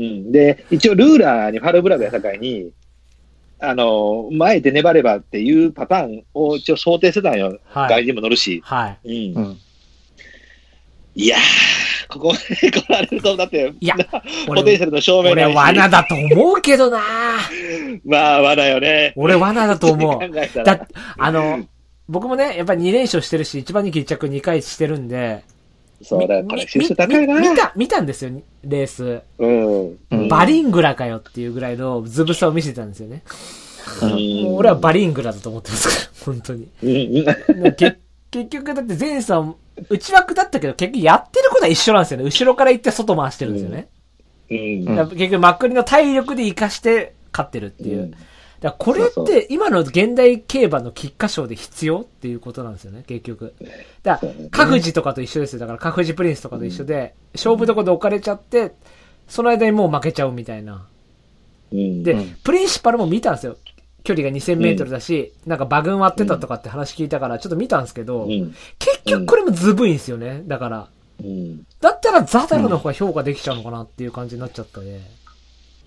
うん。で、一応ルーラーにファルブラグやさかいに、あの、前で粘ればっていうパターンを一応想定してたんよ。はい、外人も乗るし。 はい。 うん。うん、いやー、ここまで来られると、だって、 いや、 ポテンシャルの証明俺罠だと思うけどなまあ、罠よね。 俺罠だと思う。だあの、僕もね、やっぱりに連勝してるし、一番人気いっ着にかいしてるんで、 そうだよ、これ、収集高いな。 見た、見たんですよ、レース。 うん。 バリングラかよっていうぐらいのズブさを見せてたんですよね。うん、もう俺はバリングラだと思ってますから、本当に。うん、結局、だって前さん、内枠だったけど、結局やってることは一緒なんですよね。後ろから行って外回してるんですよね。 うん。 だ結局、マックリの体力で活かして勝ってるっていう。うんだこれって今の現代競馬の菊花賞で必要っていうことなんですよね、結局。だから、カフジとかと一緒ですよ。だから、カフジプリンスとかと一緒で、うん、勝負どこで置かれちゃって、その間にもう負けちゃうみたいな。 うん、 で、プリンシパルも見たんですよ。距離がにせんメートルだし、うん、なんか馬群割ってたとかって話聞いたから、ちょっと見たんですけど、うん、結局これもずぶいんですよね。だから。 うん、 だったらザダルの方が評価できちゃうのかなっていう感じになっちゃったね。 うん、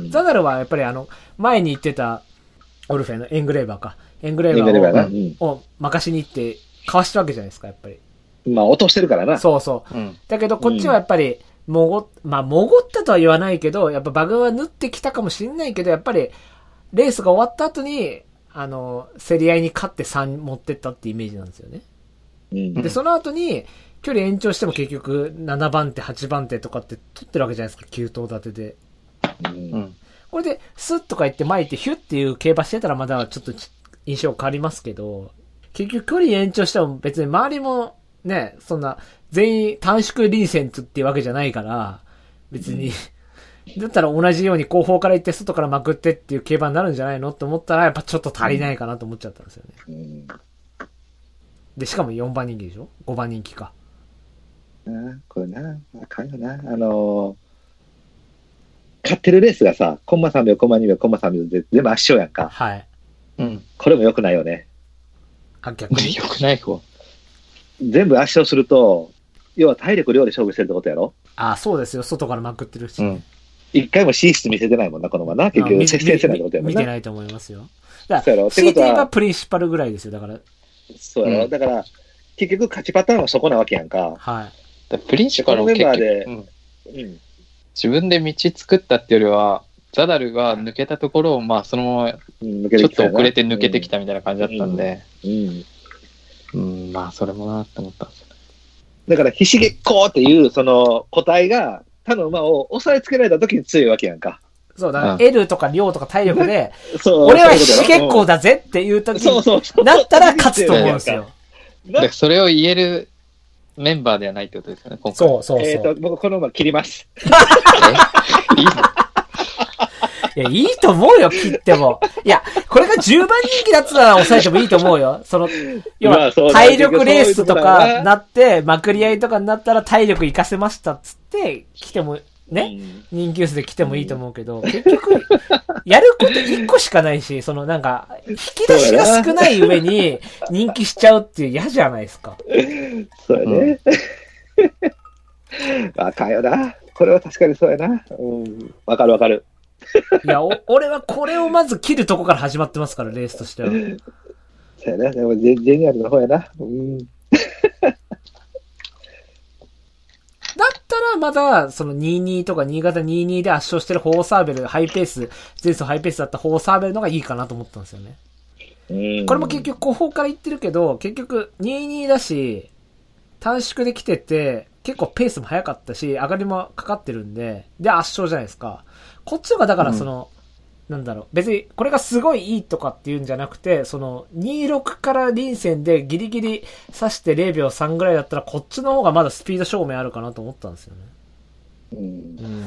ザダルはやっぱりあの、前に言ってた、オルフェのエングレーバーか。エングレーバーを、を任しに行って、かわしたわけじゃないですか、やっぱり。 まあ、落としてるからな。 そうそう。うん、だけど、こっちはやっぱり、もご、まあ、もごったとは言わないけど、やっぱ馬群は縫ってきたかもしれないけど、やっぱり、レースが終わった後に、あの、競り合いに勝ってさん持ってったってイメージなんですよね。 うん、 で、その後に、距離延長しても結局、ななばん手、はちばん手とかって取ってるわけじゃないですか、きゅう頭立てで。 うんこれで、スッとか言って巻いてヒュッっていう競馬してたらまだちょっと印象変わりますけど、結局距離延長しても別に周りもね、そんな全員短縮リーセントっていうわけじゃないから、別に、うん、だったら同じように後方から行って外からまくってっていう競馬になるんじゃないのと思ったらやっぱちょっと足りないかなと思っちゃったんですよね。 うん、 で、しかもよんばん人気でしょ ?ご 番人気か。 あこれな、あかんよな。あのー、勝ってるレースがさ、コンマさんびょう、コンマにびょう、コンマさんびょうで全部圧勝やんか。 はい。 うん。 これも良くないよね。 あ、逆に良くない方。 全部圧勝すると、 要は体力量で勝負してるってことやろ。 ああ、そうですよ。外からまくってるし。うん。 一回も進出見せてないもんな、このままな。結局、接戦してないってことやもんな。 見てないと思いますよ。だから、強いて言えばプリンシパルぐらいですよ、だから。 そうやろ。うん、だから、結局勝ちパターンはそこなわけやんか。 はい。 プリンシパルも結局、で、うんうん、自分で道作ったっていうよりは、ザダルが抜けたところを、まあ、そのまま、ちょっと遅れて抜けてきたみたいな感じだったんで、うん。うんうん、まあ、それもなって思ったんですよね。 だから、ひしげっこっていう、その、個体が、他の馬を押さえつけられた時に強いわけやんか。 そう、だから、L とか量とか体力で、俺はひしげっこだぜっていう時になったら勝つと思うんですよ。 でそれを言えるメンバーではないってことですよね、今回。 そうそうそう。 えっ、ー、と、僕この馬切ります。 えいいのいや、いいと思うよ、切っても。いや、これがじゅうばん人気だったら抑えてもいいと思うよ。その、要は、体力レースとかなって、まくり合いとかになったら体力活かせましたっつって、来ても、ね、うん、人気薄で来てもいいと思うけど、結局、やることいっこしかないし、そのなんか、引き出しが少ない上に人気しちゃうって嫌じゃないですか。 そうやね。わ、うん、かんよな。これは確かにそうやな。うん。わかるわかる。 いや、俺はこれをまず切るとこから始まってますから、レースとしては。 そうやな。でも、ジェニアルの方やな。うん。だったらまだ、そのにじゅうにとか新潟にじゅうにで圧勝してるホーサーベル、ハイペース、前走ハイペースだったホーサーベルのがいいかなと思ったんですよね。これも結局後方から言ってるけど、結局にじゅうにだし、短縮で来てて、結構ペースも速かったし、上がりもかかってるんで、で圧勝じゃないですか。こっちがだからその、うん、なんだろう、別にこれがすごいいいとかっていうんじゃなくて、そのにじゅうろくから臨戦でギリギリ刺してゼロびょうさんぐらいだったらこっちの方がまだスピード勝負あるかなと思ったんですよね。 うん。うん、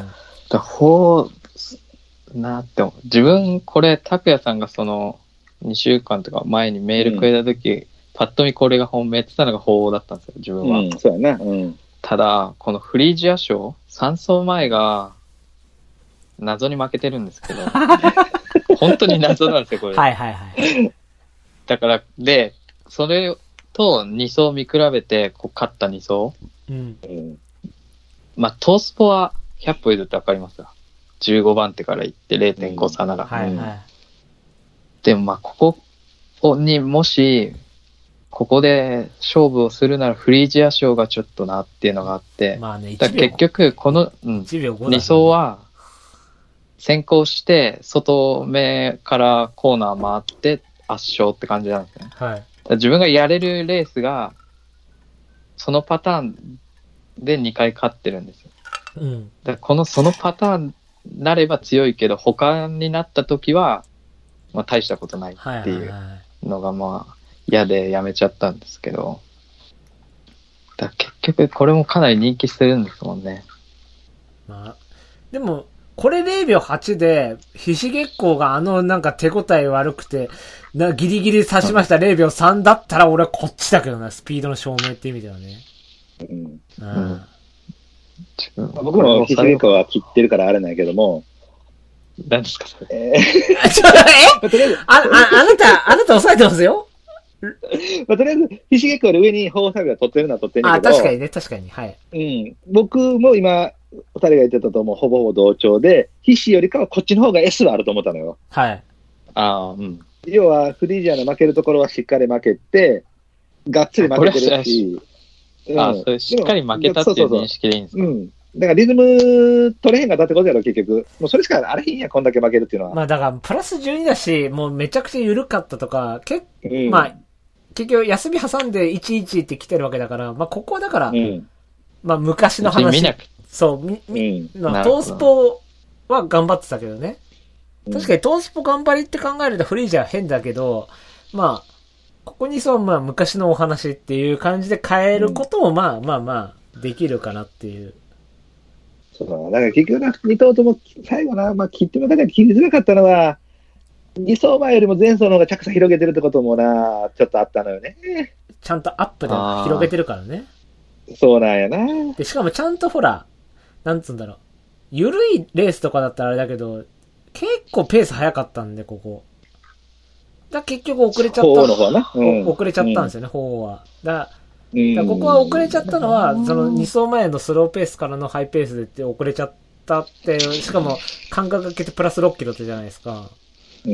だほうなって思う。自分これ拓也さんがそのにしゅうかんとか前にメールくれた時、うん、パッと見これが本命って言ったのが鳳凰だったんですよ自分は。 うん、そうやな。うん。 ただこのフリージア賞さん走前が謎に負けてるんですけど本当に謎なんですよこれ。 はいはいはい。 だからでそれとに走見比べてこう勝ったに走、うん、まあトースポはひゃっぽ譲って分かりますよ。じゅうごばん手から行って れいてんご 差なら、うんはいはい、でもまあここにもしここで勝負をするならフリージア賞がちょっとなっていうのがあって、まあね、だ結局この、うん、に走は先行して外目からコーナー回って圧勝って感じなんですね、はい、自分がやれるレースがそのパターンでにかい勝ってるんですよ、うん、だこのそのパターンなれば強いけど他になった時は、まあ、大したことないっていうのがまあ嫌でやめちゃったんですけど、だ結局これもかなり人気してるんですもんね。 まあ、でもこれゼロびょうはちでひし月光があのなんか手応え悪くてなギリギリ刺しました、うん、ゼロびょうさんだったら俺はこっちだけどな、スピードの証明って意味ではね。うん。うんうん、僕もひし月光は切ってるからあれないけども。 何ですかそれ。 えー、ちょえあ、あ、あなた、あなた抑えてますよ。 まあ、とりあえず、ひし月光で上に鳳凰サービスが取ってるのは取ってるんだけど。 あ、確かにね、確かに。はい。 うん。僕も今、お二人が言ってたと思う、ほぼほぼ同調で、ひしよりかはこっちの方が S はあると思ったのよ。 はい。 ああ、うん。 要は、フリージアの負けるところはしっかり負けて、がっつり負けてるし。 ああ、それしっかり負けたっていう認識でいいんですか？ うん。だからリズム取れへんかったってことやろ、結局。もうそれしかあれへんや、こんだけ負けるっていうのは。 まあだから、プラスじゅうにだし、もうめちゃくちゃ緩かったとか、け、うん、まあ、結局休み挟んでいちいちって来てるわけだから、まあここはだから、うん、まあ昔の話。そう、み、み、うん、まあ、トースポは頑張ってたけどね。確かにトースポ頑張りって考えるとフリーじゃ変だけど、まあ、ここにそう、まあ昔のお話っていう感じで変えることも、まあまあまあ、できるかなっていう。 そうだな。だから結局な、に頭とも最後な、まあ切ってもらったら切りづらかったのは、に走前よりも前走の方が着差広げてるってこともな、ちょっとあったのよね。 ちゃんとアップで広げてるからね。 そうなんやな。 で、しかもちゃんとほら、なんつうんだろう。ゆるいレースとかだったらあれだけど、結構ペース早かったんで、ここ。だ結局遅れちゃった。 の方な、 うん、遅れちゃったんですよね、方、うん、は。だだここは遅れちゃったのは、そのに走前のスローペースからのハイペースでって遅れちゃったって、しかも間隔が空けてプラスろっキロってじゃないですか。うん、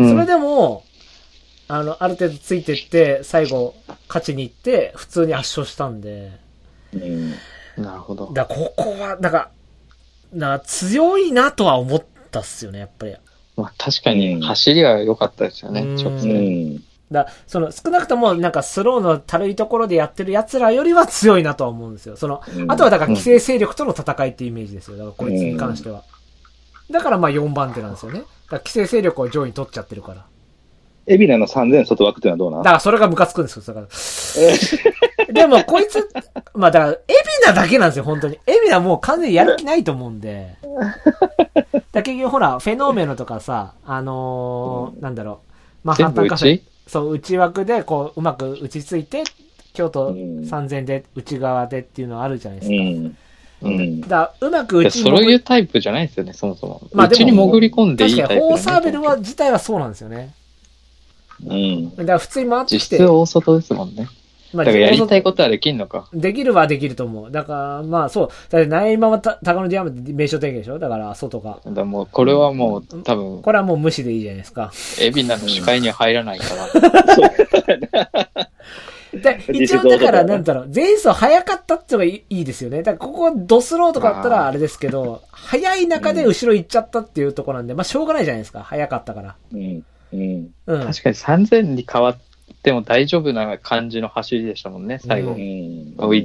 それでも、あの、ある程度ついてって、最後、勝ちに行って、普通に圧勝したんで。 うん、なるほど。 だここは、なんか、な強いなとは思ったっすよね、やっぱり。 まあ確かに、走りは良かったですよね、直線。 だその少なくともなんかスローの軽いところでやってる奴らよりは強いなとは思うんですよ。その、あとはだから既成勢力との戦いっていうイメージですよ。だからこいつに関しては。だからまあよんばん手なんですよね。だから既成勢力を上位に取っちゃってるから。 エビナのさんぜん外枠ってのはどうなん？ だからそれがムカつくんですよ。だからでもこいつ、まあだからエビナだけなんですよ、本当に。エビナもう完全にやる気ないと思うんで。だ結局ほら、フェノーメノとかさ、あのー、なんだろう。まあ、反対カフェ。そう、内枠で、こう、うまく打ちついて、京都さんぜんで内側でっていうのはあるじゃないですか。うん。うん、だうまく内に。そういうタイプじゃないですよね、そもそも。まあ、内に潜り込んでいいタイプ、ね。 確かに、ホーサーベルは自体はそうなんですよね。うん。だから普通に回ってきて。 実質大外ですもんね。まあ、だからやりたいことはできんのか。 できるはできると思う。だから、まあそう。だって内馬はた高野ディアムって名称的でしょ？だから外が。 だもう、これはもう多分。 これはもう無視でいいじゃないですか。 エビナの視界には入らないから。 で一応だからなんだろう、前走早かったってのがいいですよね。だからここドスローとかだったらあれですけど、早い中で後ろ行っちゃったっていうところなんで、まあしょうがないじゃないですか。早かったから。うんうんうん、確かにさんぜんに変わっても大丈夫な感じの走りでしたもんね、最後。うん、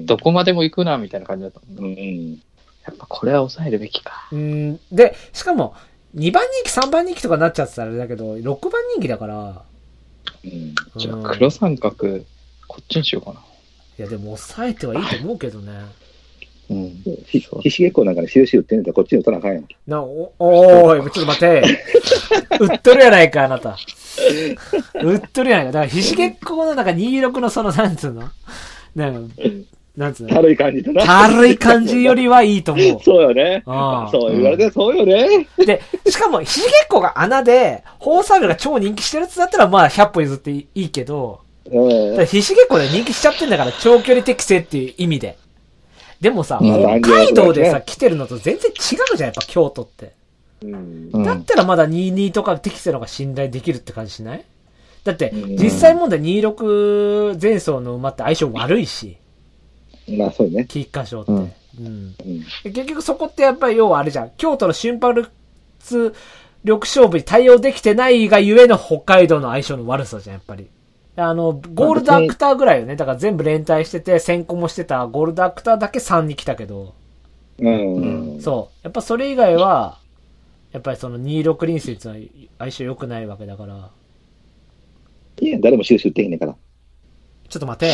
どこまでも行くなみたいな感じだったもんね。うん、やっぱこれは抑えるべきか。 うん、で、しかもにばん人気、さんばん人気とかになっちゃってたらあれだけど、ろくばん人気だから。 うん、じゃあ黒三角、こっちにしようかな。いやでも抑えてはいいと思うけどね。 うん。ひ、ひしげこなんかに印打ってんねんからこっちに打たなあかんやん。 な、お、おーい、ちょっと待って。売っとるやないか、あなた。売っとるやないか。だから、ひしげっこのなんかにじゅうろくのその、なんつうのなんか、なんつうの軽い感じとな。 軽い感じよりはいいと思う。 そうよね。ああそう言われて、うん、そうよね。 で、しかも、ひしげっこが穴で、ホーサーベルが超人気してるやつだったら、まあ、ひゃっぽ譲っていいけど、うん、ひしげっこで人気しちゃってんだから、長距離適正っていう意味で。でもさ、うん、北海道でさ、来てるのと全然違うじゃん、やっぱ京都って。うん、だったらまだにじゅうにとか適正の方が信頼できるって感じしない？だって、実際問題にじゅうろく前走の馬って相性悪いし。 まあそうね。 菊花賞って、うんうん。結局そこってやっぱり要はあれじゃん。京都の瞬発力勝負に対応できてないがゆえの北海道の相性の悪さじゃん、やっぱり。あの、ゴールドアクターぐらいよね。だから全部連帯してて、先行もしてたゴールドアクターだけさんに来たけど。うん、うん。そう。やっぱそれ以外は、やっぱりそのにじゅうろく輪節は相性良くないわけだから。 いや、誰も印打ってへんねんから。 ちょっと待て。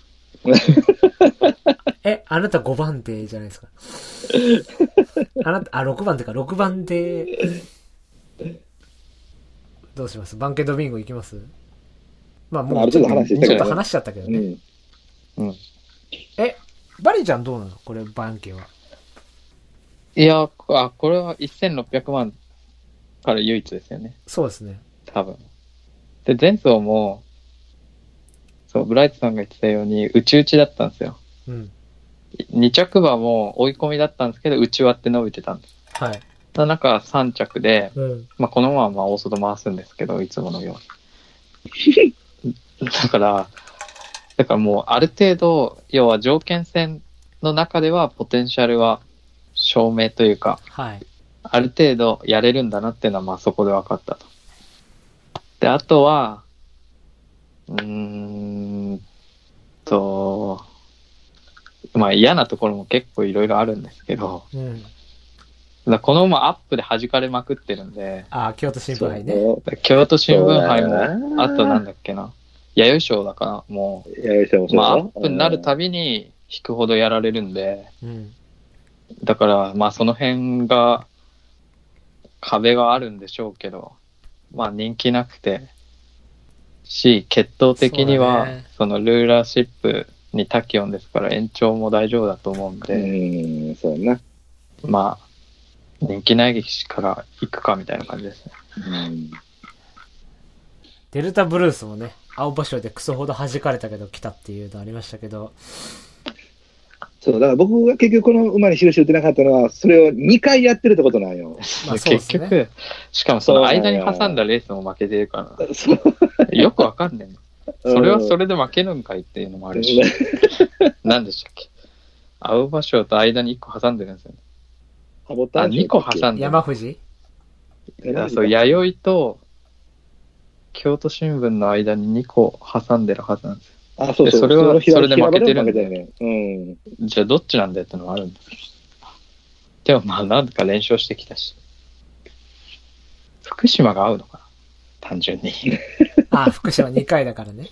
え、あなたごばん手じゃないですか。あなた、あ、ろくばん手か、ろくばん手。どうします？バンケットビンゴ行きます？まあもうちょっと話ちょっと話しちゃったけどね。うん。うん、え、バリちゃんどうなの？これ、バンケは。 いや、あ、これはせんろっぴゃくまんから唯一ですよね。 そうですね。 多分。で、前走も、そう、ブライトさんが言ってたように、内々だったんですよ。うん。に着馬も追い込みだったんですけど、内割って伸びてたんです。はい。ただ中さん着で、うん、まあこのまままあ大外回すんですけど、いつものように。だから、だからもうある程度、要は条件戦の中ではポテンシャルは証明というか、はい、ある程度やれるんだなっていうのはまあそこで分かったと。で、あとは、うーんと、まあ嫌なところも結構いろいろあるんですけど、うん、だこのままアップで弾かれまくってるんで、 ああ、京都新聞杯ね。 京都新聞杯も、あとなんだっけな。弥生賞だから、もう、弥生賞もそう、まあ、アップになるたびに引くほどやられるんで、うん、だから、まあ、その辺が、壁があるんでしょうけど、まあ、人気なくて、し、血統的には、そ, ね、そのルーラーシップにタキオンですから、延長も大丈夫だと思うんで、うん、そうね。まあ、人気ない劇から行くかみたいな感じですね。うん、 デルタブルースもね、 青葉賞でクソほど弾かれたけど来たっていうのありましたけど。 そう、だから僕が結局この馬に印打ってなかったのは、それをにかいやってるってことなんよ。 まあそうですね、 結局、しかもその間に挟んだレースも負けてるから、よくわかんねえの。それはそれで負けるんかいっていうのもあるし、何でしたっけ、青葉賞と間にいっこ挟んでるんですよね。あ、にこ挟んでる。 山藤？ いや、そう、弥生と京都新聞の間ににこ挟んでるはずなんですよ。 あ、そうそう。 それはそれで負けてるんで、 ね、うん。 じゃあどっちなんだよってのもあるんですけど。でもまあなんか連勝してきたし。福島が合うのかな単純に。 あ、福島にかいだからね。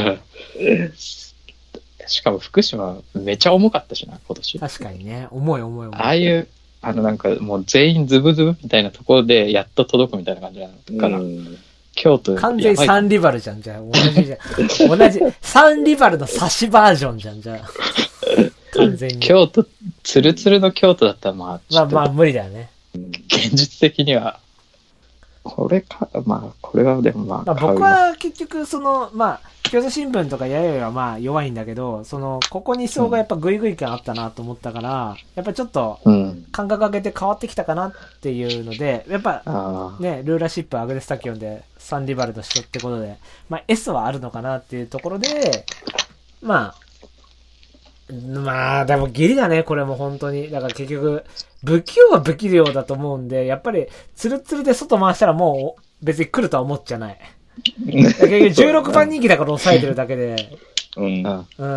しかも福島めちゃ重かったしな、今年。 確かにね。重い重い重い。 ああいう、あのなんかもう全員ズブズブみたいなところでやっと届くみたいな感じなのかな。うん京都完全にサンリバルじゃん、じゃあ。同じじゃん。同じ、サンリバルの差しバージョンじゃん、じゃあ。完全に。 京都、ツルツルの京都だったらまあ、 まあまあ無理だよね。 現実的には、これか、まあ、これはでもまあ、 まあ、僕は結局、その、まあ、京都新聞とかやややはまあ弱いんだけど、その、ここに層がやっぱグイグイ感あったなと思ったから、やっぱちょっと、感覚上げて変わってきたかなっていうので、やっぱ、ね、ルーラーシップアグネスタキオンでサンリバルの人ってことで、まあ S はあるのかなっていうところで、まあ、まあ、でもギリだね、これも本当に。だから結局、不器用は不器用だと思うんで、やっぱり、ツルツルで外回したらもう別に来るとは思っちゃない。結局じゅうろくばん人気だから抑えてるだけで。うん。うん。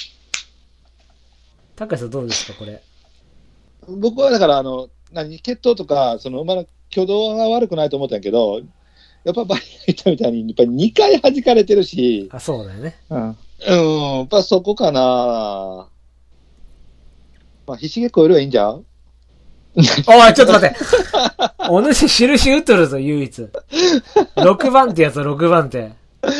高橋さんどうですか、これ。 僕はだから、あの、何、血統とか、その馬の挙動が悪くないと思ったんやけど、やっぱバリが言ったみたいに、やっぱりにかい弾かれてるし。 あ、そうだよね。 うん。うん、やっぱそこかな。まあ、ひしげ超えるはいいんじゃんおい、ちょっと待って。お主印打っとるぞ、唯一。ろくばんってやつ、ろくばんって。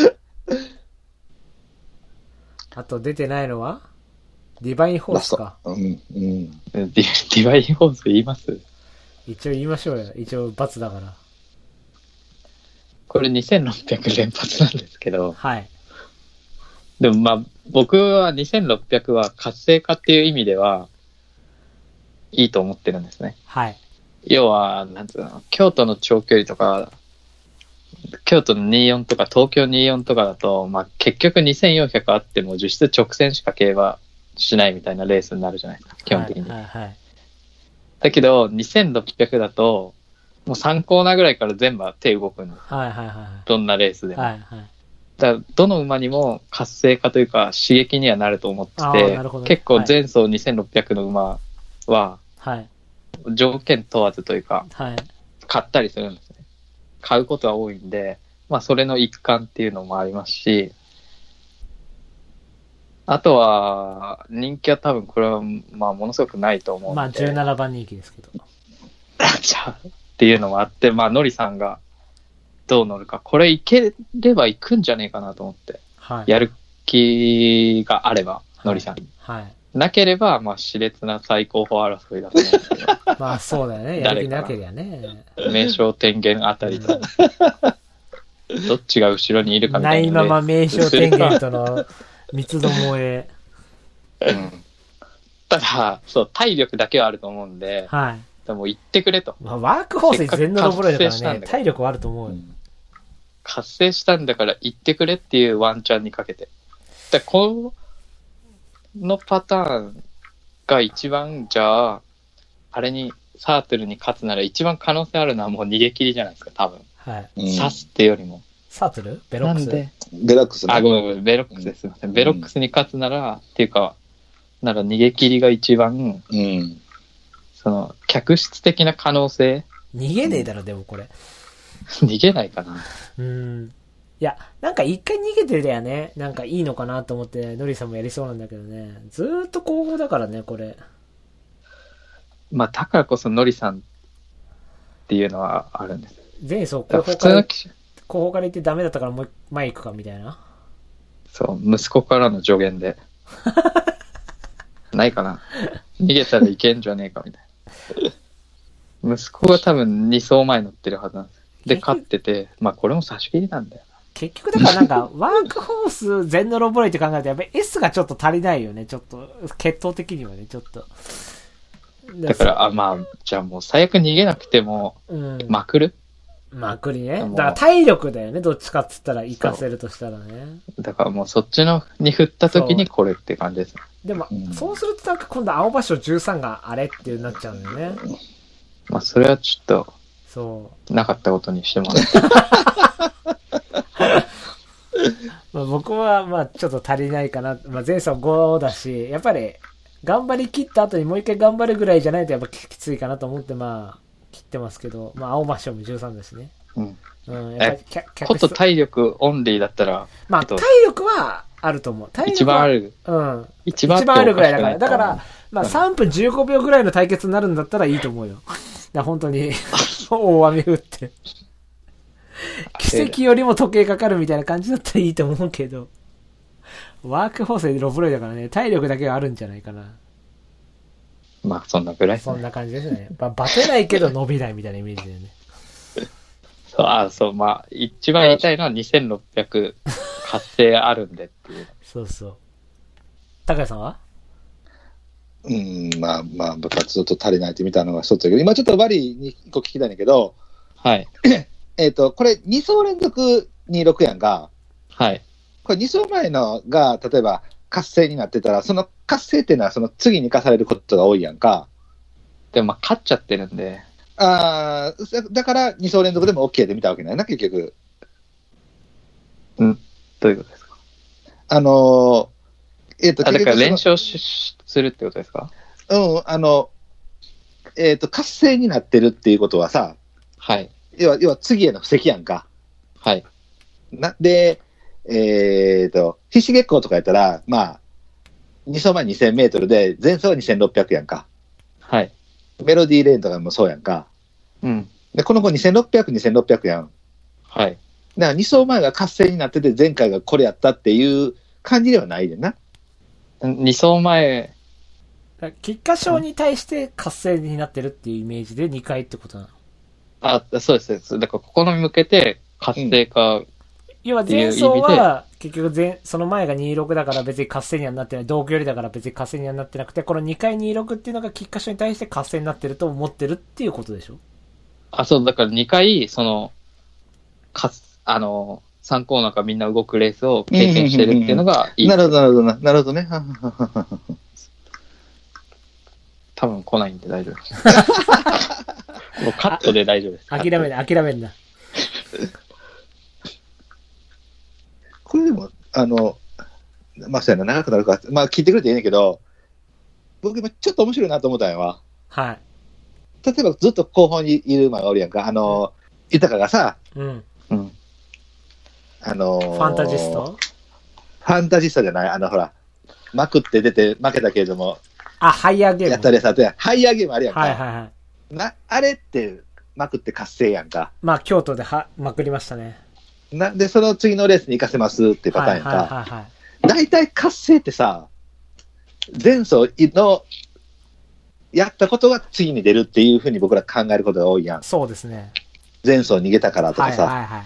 あと出てないのはディバインホースか。 うん、うん。ディ、ディバインホース言います？ 一応言いましょうよ。一応罰だから。 これにせんろっぴゃく連発なんですけど。 はい。 でもまあ、僕はにせんろっぴゃくは活性化っていう意味では、いいと思ってるんですね。 はい。 要は、なんつうの、京都の長距離とか、京都のにじゅうよんとか東京にじゅうよんとかだと、まあ結局にせんよんひゃくあっても実質直線しか競馬しないみたいなレースになるじゃないですか、基本的に。 はいはいはい、 だけど、にせんろっぴゃくだと、もうさんコーナーぐらいから全部手動くんです。 はいはいはい。 どんなレースでも。 はいはい。 だからどの馬にも活性化というか刺激にはなると思ってて、ね、結構前走にせんろっぴゃくの馬は、 はい、 条件問わずというか、 はい、 買ったりするんですね。買うことは多いんで、まあそれの一環っていうのもありますし、あとは人気は多分これはまあものすごくないと思うんで。 まあじゅうななばん人気ですけど。 じゃあっていうのもあって、まあノリさんがどう乗るか、これいければ行くんじゃねえかなと思って、はい、やる気があれば、ノリさんに。 はいはいなければ、まあ、熾烈な最高峰争いだと思うんですけど。 まあ、そうだよね。やる気なけりゃね。 名称天元あたりと。どっちが後ろにいるかみたいな。 ないまま名称天元との三つどもえ。 うん。ただ、そう、体力だけはあると思うんで、 はい。 でも行ってくれと。 まあ、ワークホースに全の登れるからね、体力はあると思うよ、うん。 活性したんだから行ってくれっていうワンチャンにかけて。だこのパターンが一番、じゃあ、あれに、サートルに勝つなら一番可能性あるのはもう逃げ切りじゃないですか、多分。 はい。 刺すってよりも。 サートルベロックスベロックスね。 あ、ごめんごめん、ベロックスです。すいません。ベロックスに勝つなら、うん、っていうか、なら逃げ切りが一番、うん、その、客室的な可能性。 逃げねえだろ、でもこれ。 逃げないかな。 うん。いや、なんか一回逃げてりゃね、なんかいいのかなと思って、ノリさんもやりそうなんだけどね。ずーっと後方だからね、これ。 まあ、だからこそノリさんっていうのはあるんです。 前走後方から、後方から行ってダメだったからもう前行くかみたいな。 そう、息子からの助言で。ないかな。逃げたらいけんじゃねえかみたいな。息子が多分に走前乗ってるはずなんです。で、勝ってて、まあこれも差し切りなんだよ結局だからなんか、ワークホース、全のロボレイって考えると、やっぱり S がちょっと足りないよね、ちょっと。血統的にはね、ちょっと。 だから、あ、まあ、じゃあもう最悪逃げなくても、うん、まくるまくりね。だから体力だよね、どっちかっつったら、活かせるとしたらね。 だからもうそっちのに振った時にこれって感じです。 でも、うん、そうするとなんか今度青葉賞じゅうさんがあれってなっちゃうんだよね。 まあ、それはちょっと、 そう。 なかったことにしてもらって。 まあ僕はまあちょっと足りないかな。まあ前走ごだし、やっぱり頑張り切った後にもう一回頑張るぐらいじゃないとやっぱきついかなと思ってまあ切ってますけど、まあ青葉賞もじゅうさんだしね。 うん。 うん、 やっぱりこと体力オンリーだったら。 まあ体力はあると思う。体力は一番ある。 うん。 一番ある。 一番あるぐらいだから。だから、まあさんぷんじゅうごびょうぐらいの対決になるんだったらいいと思うよ。だ本当に大雨降って。奇跡よりも時計かかるみたいな感じだったらいいと思うけど、ワークホースでロブロイだからね、体力だけはあるんじゃないかな。 まあそんなぐらい、 ね、そんな感じですね。バテないけど伸びないみたいなイメージだよね。 そう、あ、そう、まあ一番言いたいのはにせんろっぴゃく活性あるんでっていう。 そうそう。高谷さんは？ うん、まあまあ部活ちょっと足りないって見たのが一つだけど、今ちょっとバリーに一個聞きたいんだけど、 はい。 えっと、これに走連続にじゅうろくやんか。 はい。 これに走前のが、例えば活性になってたら、その活性っていうのはその次に生かされることが多いやんか。 でもまあ勝っちゃってるんで。 ああ、だからに走連続でも OK で見たわけないな、結局。 うん。どういうことですか？ あのー、えっ、ー、と、 あ、だから連勝しするってことですか？ うん、あの、えっ、ー、と、活性になってるっていうことはさ、 はい。 要は、要は次への布石やんか。 はい。 な、で、えっ、ー、と、必死月光とかやったら、まあ、に走前にせんメートルで、前走はにせんろっぴゃくやんか。 はい。 メロディーレーンとかもそうやんか。 うん。 で、この子にせんろっぴゃく、にせんろっぴゃくやん。 はい。だからに走前が活性になってて、前回がこれやったっていう感じではないでな。 に走前、 菊花賞に対して活性になってるっていうイメージでにかいってことなの？ あ、そうです。だからここに向けて活性化、うん、 要は前走は結局前その前がにじゅうろくだから別に活性にはなってない、同距離だから別に活性にはなってなくて、このにかいにじゅうろくっていうのが菊花賞に対して活性になってると思ってるっていうことでしょ？ あ、そう、だからにかいそのかあのさんコーナーからみんな動くレースを経験してるっていうのがいい。 なるほどなるほどなるほどね。 多分来ないんで大丈夫です。もうカットで大丈夫です。 諦めな、諦めんな。 これでも、あの、まあ、そうやな、長くなるから、まあ、聞いてくれていいねんけど、僕今ちょっと面白いなと思ったんやわ。 はい。 例えばずっと後方にいる馬がおるやんか。あの、豊がさ、 うん。 うん。 あのー、 ファンタジスト？ ファンタジストじゃない、あの、ほら、まくって出て負けたけれども、 あ、ハイヤーゲーム。 やったりさ、ハイヤーゲームあるやんか。 はいはいはい。 な、あれって、まくって活性やんか。 まあ、京都ではまくりましたね。 な、で、その次のレースに行かせますっていうパターンやんか。はいはいはいはい。大体活性ってさ、前走の、やったことが次に出るっていうふうに僕ら考えることが多いやん。 そうですね。 前走逃げたからとかさ。はいはいはい。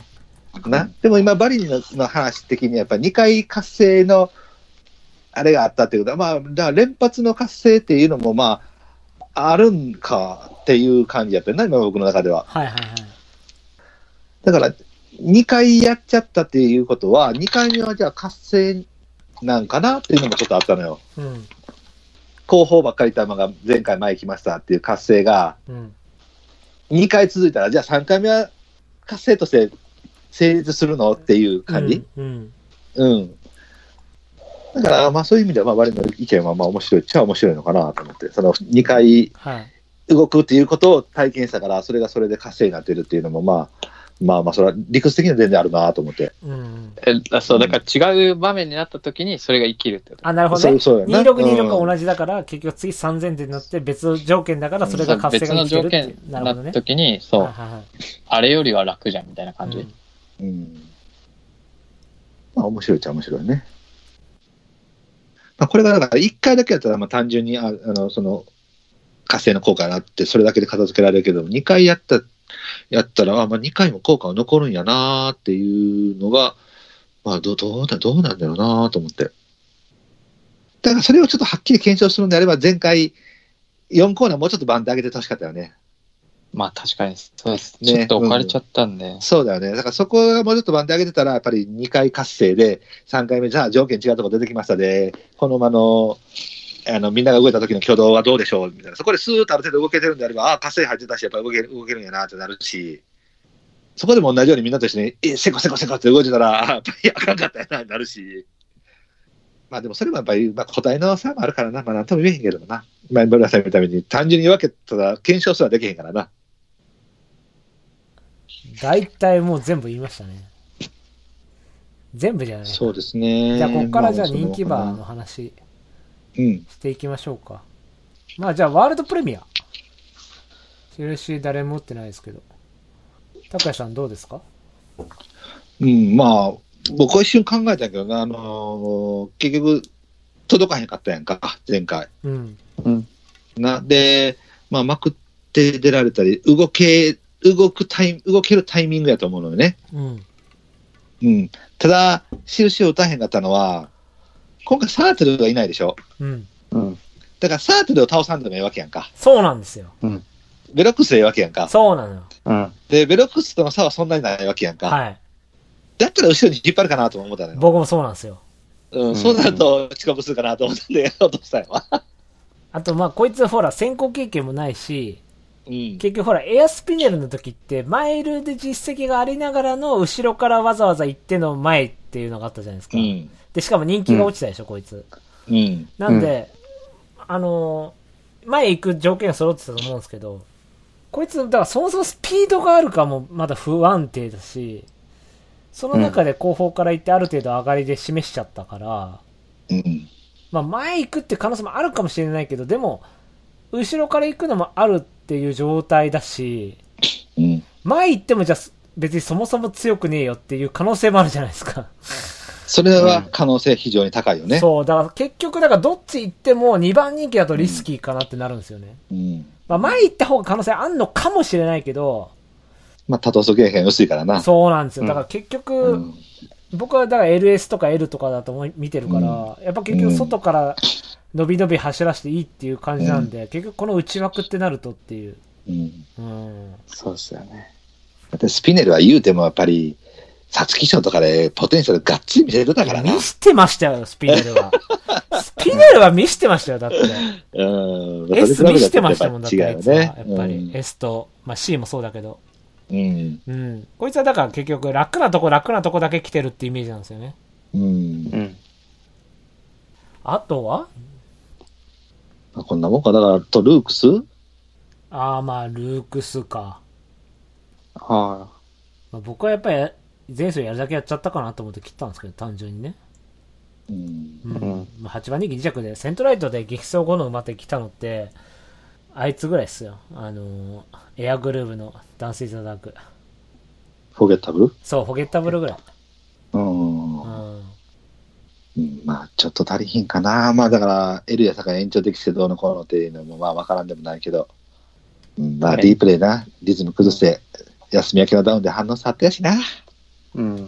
な、でも今、バリのの話的にやっぱりにかい活性の、あれがあったっていうことは、まあ、だから連発の活性っていうのも、まあ、あるんかっていう感じやったよな、今僕の中では。 はいはいはい。 だから、にかいやっちゃったっていうことは、にかいめはじゃあ活性なんかなっていうのもちょっとあったのよ。 うん。 後方ばっかり球が前回前来ましたっていう活性が、 うん、 にかい続いたら、じゃあさんかいめは活性として成立するのっていう感じ。 うん。 うん。うんだから、まあそういう意味では、まあ我々の意見はまあ面白いっちゃ面白いのかなと思って、そのにかい動くっていうことを体験したから、それがそれで活性になってるっていうのも、まあ、まあまあそれは理屈的には全然あるなと思って。 うん。 え、そう、だから違う場面になった時にそれが生きるってこと。 あ、なるほどね。 そうそうやな。 にじゅうろく、にじゅうろくが同じだから、うん、結局次さんぜんてんになって別条件だからそれが活性が生きてるっていう。別の条件になった時に、そう、はいはいはい、あれよりは楽じゃんみたいな感じ。うん。 うん、まあ面白いっちゃ面白いね。まあ、これがだからいっかいだけやったらまあ単純にああのその活性の効果があってそれだけで片付けられるけどにかいやったやったら、あまあ、にかいも効果が残るんやなーっていうのが、まあ、どどうだ、どうなんだろうなーと思って。だからそれをちょっとはっきり検証するんであれば、前回よんコーナーもうちょっと番手上げてほしかったよね。 まあ確かにそうですね。ちょっと置かれちゃったんで、うん。 そうだよね。だからそこがもうちょっと番手上げてたら、やっぱりにかい活性で、さんかいめ、じゃあ条件違うとこ出てきましたで、この馬の、あの、みんなが動いた時の挙動はどうでしょうみたいな。そこでスーッとある程度動けてるんであれば、ああ、活性入ってたし、やっぱり動ける、動けるんやなってなるし、そこでも同じようにみんなと一緒に、え、せこせこせこって動いてたら、やっぱりあかんかったやな、なるし。まあでもそれもやっぱり、まあ個体の差もあるからな、まあなんとも言えへんけどもな。前村さんみたいに単純に分けたら検証すらできへんからな。 大体もう全部言いましたね。全部じゃない。 そうですね。 じゃあここからじゃあ人気馬の話していきましょうか。うん、まあじゃあワールドプレミア。印誰も持ってないですけど。高橋さんどうですか？ うん、まあ、僕は一瞬考えたけどな、あのー、結局、届かへんかったやんか、前回。 うん。 うん。 な、で、まあ、まくって出られたり、動け、動くタイ、動けるタイミングやと思うのよね。 うん。 うん。ただ、印を打たへんかったのは、今回サートルがいないでしょ。 うん。 うん。 だからサートルを倒さんでもいいわけやんか。 そうなんですよ。 うん。 ベロックスでいいわけやんか。 そうなのよ。 うん。 で、ベロックスとの差はそんなにないわけやんか。 はい。 だったら後ろに引っ張るかなと思ったのよ。 僕もそうなんですよ。 うん、そうなると遅刻するかなと思ったんで、やろうとしたよ。 あと、まあ、こいつほら、先行経験もないし、 うん、 結局ほら、エアスピネルの時って、マイルで実績がありながらの、後ろからわざわざ行っての前っていうのがあったじゃないですか。うん、で、しかも人気が落ちたでしょ、うん、こいつ。うん。なんで、うん、あのー、前行く条件が揃ってたと思うんですけど、こいつ、だからそもそもスピードがあるかもまだ不安定だし、その中で後方から行ってある程度上がりで示しちゃったから、うん、まあ前行くって可能性もあるかもしれないけど、でも、後ろから行くのもあるっていう状態だし、うん、前行ってもじゃあ別にそもそも強くねえよっていう可能性もあるじゃないですか。 それは可能性非常に高いよね。 そう、だから結局だからどっち行ってもにばん人気だとリスキーかなってなるんですよね。うん、まあ前行った方が可能性あんのかもしれないけど、 まあ多頭素経験薄いからな。 そうなんですよ。だから結局、うん、僕はだから エルエス とか L とかだと見てるから、うん、やっぱ結局外から伸び伸び走らせていいっていう感じなんで、うん、結局この内枠ってなるとっていう。うん。 うん、そうですよね。 だってスピネルは言うてもやっぱり、皐月賞とかでポテンシャルがっつり見せてたからな。 見せてましたよ、スピネルは。スピネルは見せてましたよ、だって。うん。S 見せてましたもん、だって、あいつは。やっぱり、うん、S と、まあ C もそうだけど。うん。うん。こいつはだから結局楽なとこ楽なとこだけ来てるってイメージなんですよね。うん。うん。あとはこんなもんか。だから、と、ルークスああ、まあ、ルークスか。 はい、あ。 まあ、僕はやっぱり、前走やるだけやっちゃったかなと思って切ったんですけど、単純にね。うん。うん。まあ、はちばん人気に着で、セントライトで激走後の馬って来たのって、あいつぐらいっすよ。あのー、エアグルーヴのダンスイズダーク。 フォゲッタブル？ そう、フォゲッタブルぐらい。うん。 うん、まあ、ちょっと足りひんかな。まあ、だから、L やさか延長できてどうのこうのっていうのも、まあ、わからんでもないけど。うん、まあ、D プレイな、リズム崩して、休み明けのダウンで反応さってやしな。うん。うん、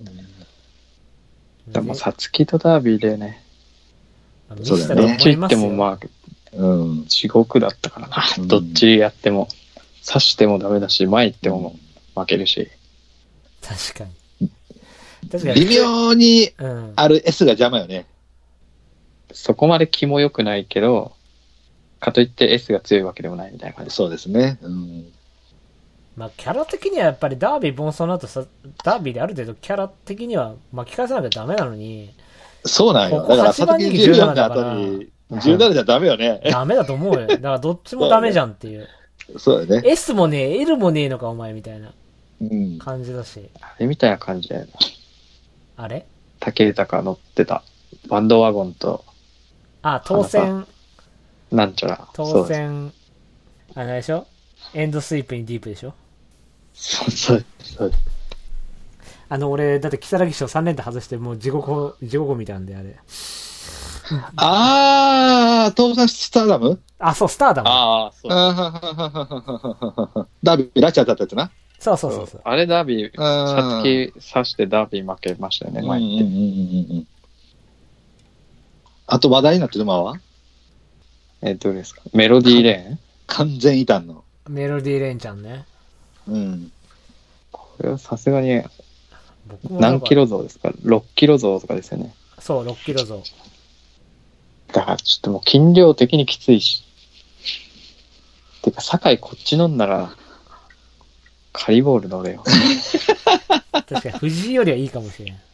でも、サツキとダービーでね。 そうだね。 どっち行っても、まあ、うん、地獄だったからな、うん、どっちやっても刺してもダメだし前行っても負けるし、 確かに確かに微妙にある S が邪魔よね、 うん、そこまで気も良くないけどかといって S が強いわけでもないみたいな感じ。 そうですね、うん、 まあキャラ的にはやっぱりダービー・ボンソンの後さ、ダービーである程度キャラ的には巻き返さなきゃダメなのに、 そうなんよ。だから佐々木じゅうよんの後にじゅうななじゃダメよね。 ダメだと思うよ。だからどっちもダメじゃんっていう。 そうだね。 S もねえ、L もねえのかお前みたいな感じだし。うん、 あれみたいな感じだよな。 あれ？ 竹豊乗ってたバンドワゴンと。 あ、当選。 なんちゃら。 当選。あれでしょ？エンドスイープにディープでしょ？ そうそうそう。 あの俺だって木更木賞さん連で外してもう地獄地獄みたいなんであれ。 ああ、東山スターダムあ、そう、スターダム。 ああ、そう。 あははははダービー、ラチャだったやつな。 そうそうそうそう。 あれダービー、 あさつき刺してダービー負けましたよね、前に。 うんうんうんうん。あと話題になってる馬はえー、どうですかメロディーレーン完全異端の。 メロディーレンちゃんね。 うん。 これはさすがに、 僕も何キロ増ですか ?ろっ キロ増とかですよね。 そう、ろっキロ増。 だからちょっともう筋量的にきついし。てか、酒井こっち飲んだら、カリボール乗れよ。 確かに藤井よりはいいかもしれん。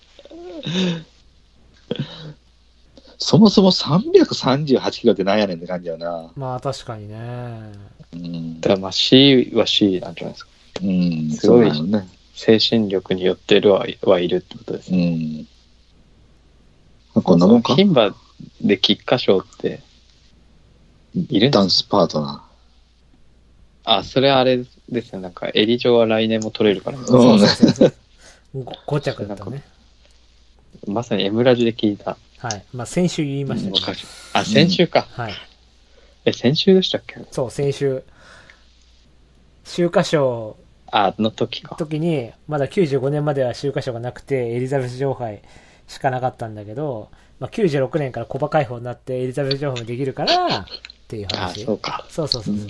そもそもさんびゃくさんじゅうはちキロってなんやねんって感じやな。 まあ確かにね。 うん。 だからまあ C は C なんじゃないですか。 うん。 すごいそうなのね。 精神力によってるはいはいるってことですうね。 ん。こんなもんか。 牝馬で菊花賞っているんですか？ ダンスパートナあ、それはあれですよ。なんか、エリ上は来年も取れるから。 そうねそうそうそう。ご着だったね。 まさにエムラジで聞いた。 はい。まあ先週言いましたけど。 昔あ、先週か。 はい。 え、先週でしたっけ？ そう、先週。秋華賞あ、の時か。 時に、まだきゅうじゅうごねんまでは秋華賞がなくて、エリザベス女王杯しかなかったんだけど、まあ、きゅうじゅうろくねんからコバ解放になってエリザベス女王もできるから、っていう話。 あ、そうか。 そうそうそうそう。うん、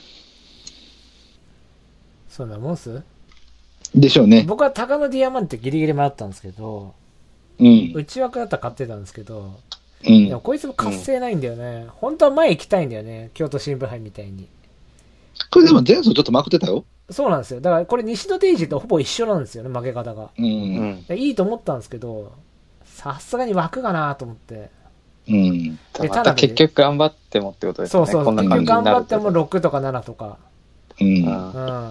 そんなもんすでしょうね。 僕は高野ディアマンテギリギリ迷ったんですけど、 うん。 内枠だったら買ってたんですけど、 うん。 でもこいつも活性ないんだよね。うん、本当は前行きたいんだよね。京都新聞杯みたいに。 これでも前走ちょっとまくってたよ。 そうなんですよ。だからこれ西野デイジーとほぼ一緒なんですよね、負け方が。 うん。 いいと思ったんですけど、さすがに枠がなと思って。 うん。 で、また結局頑張ってもってことですね。 そうそうそう。結局頑張ってもろくとかななとか。 うん。 うん。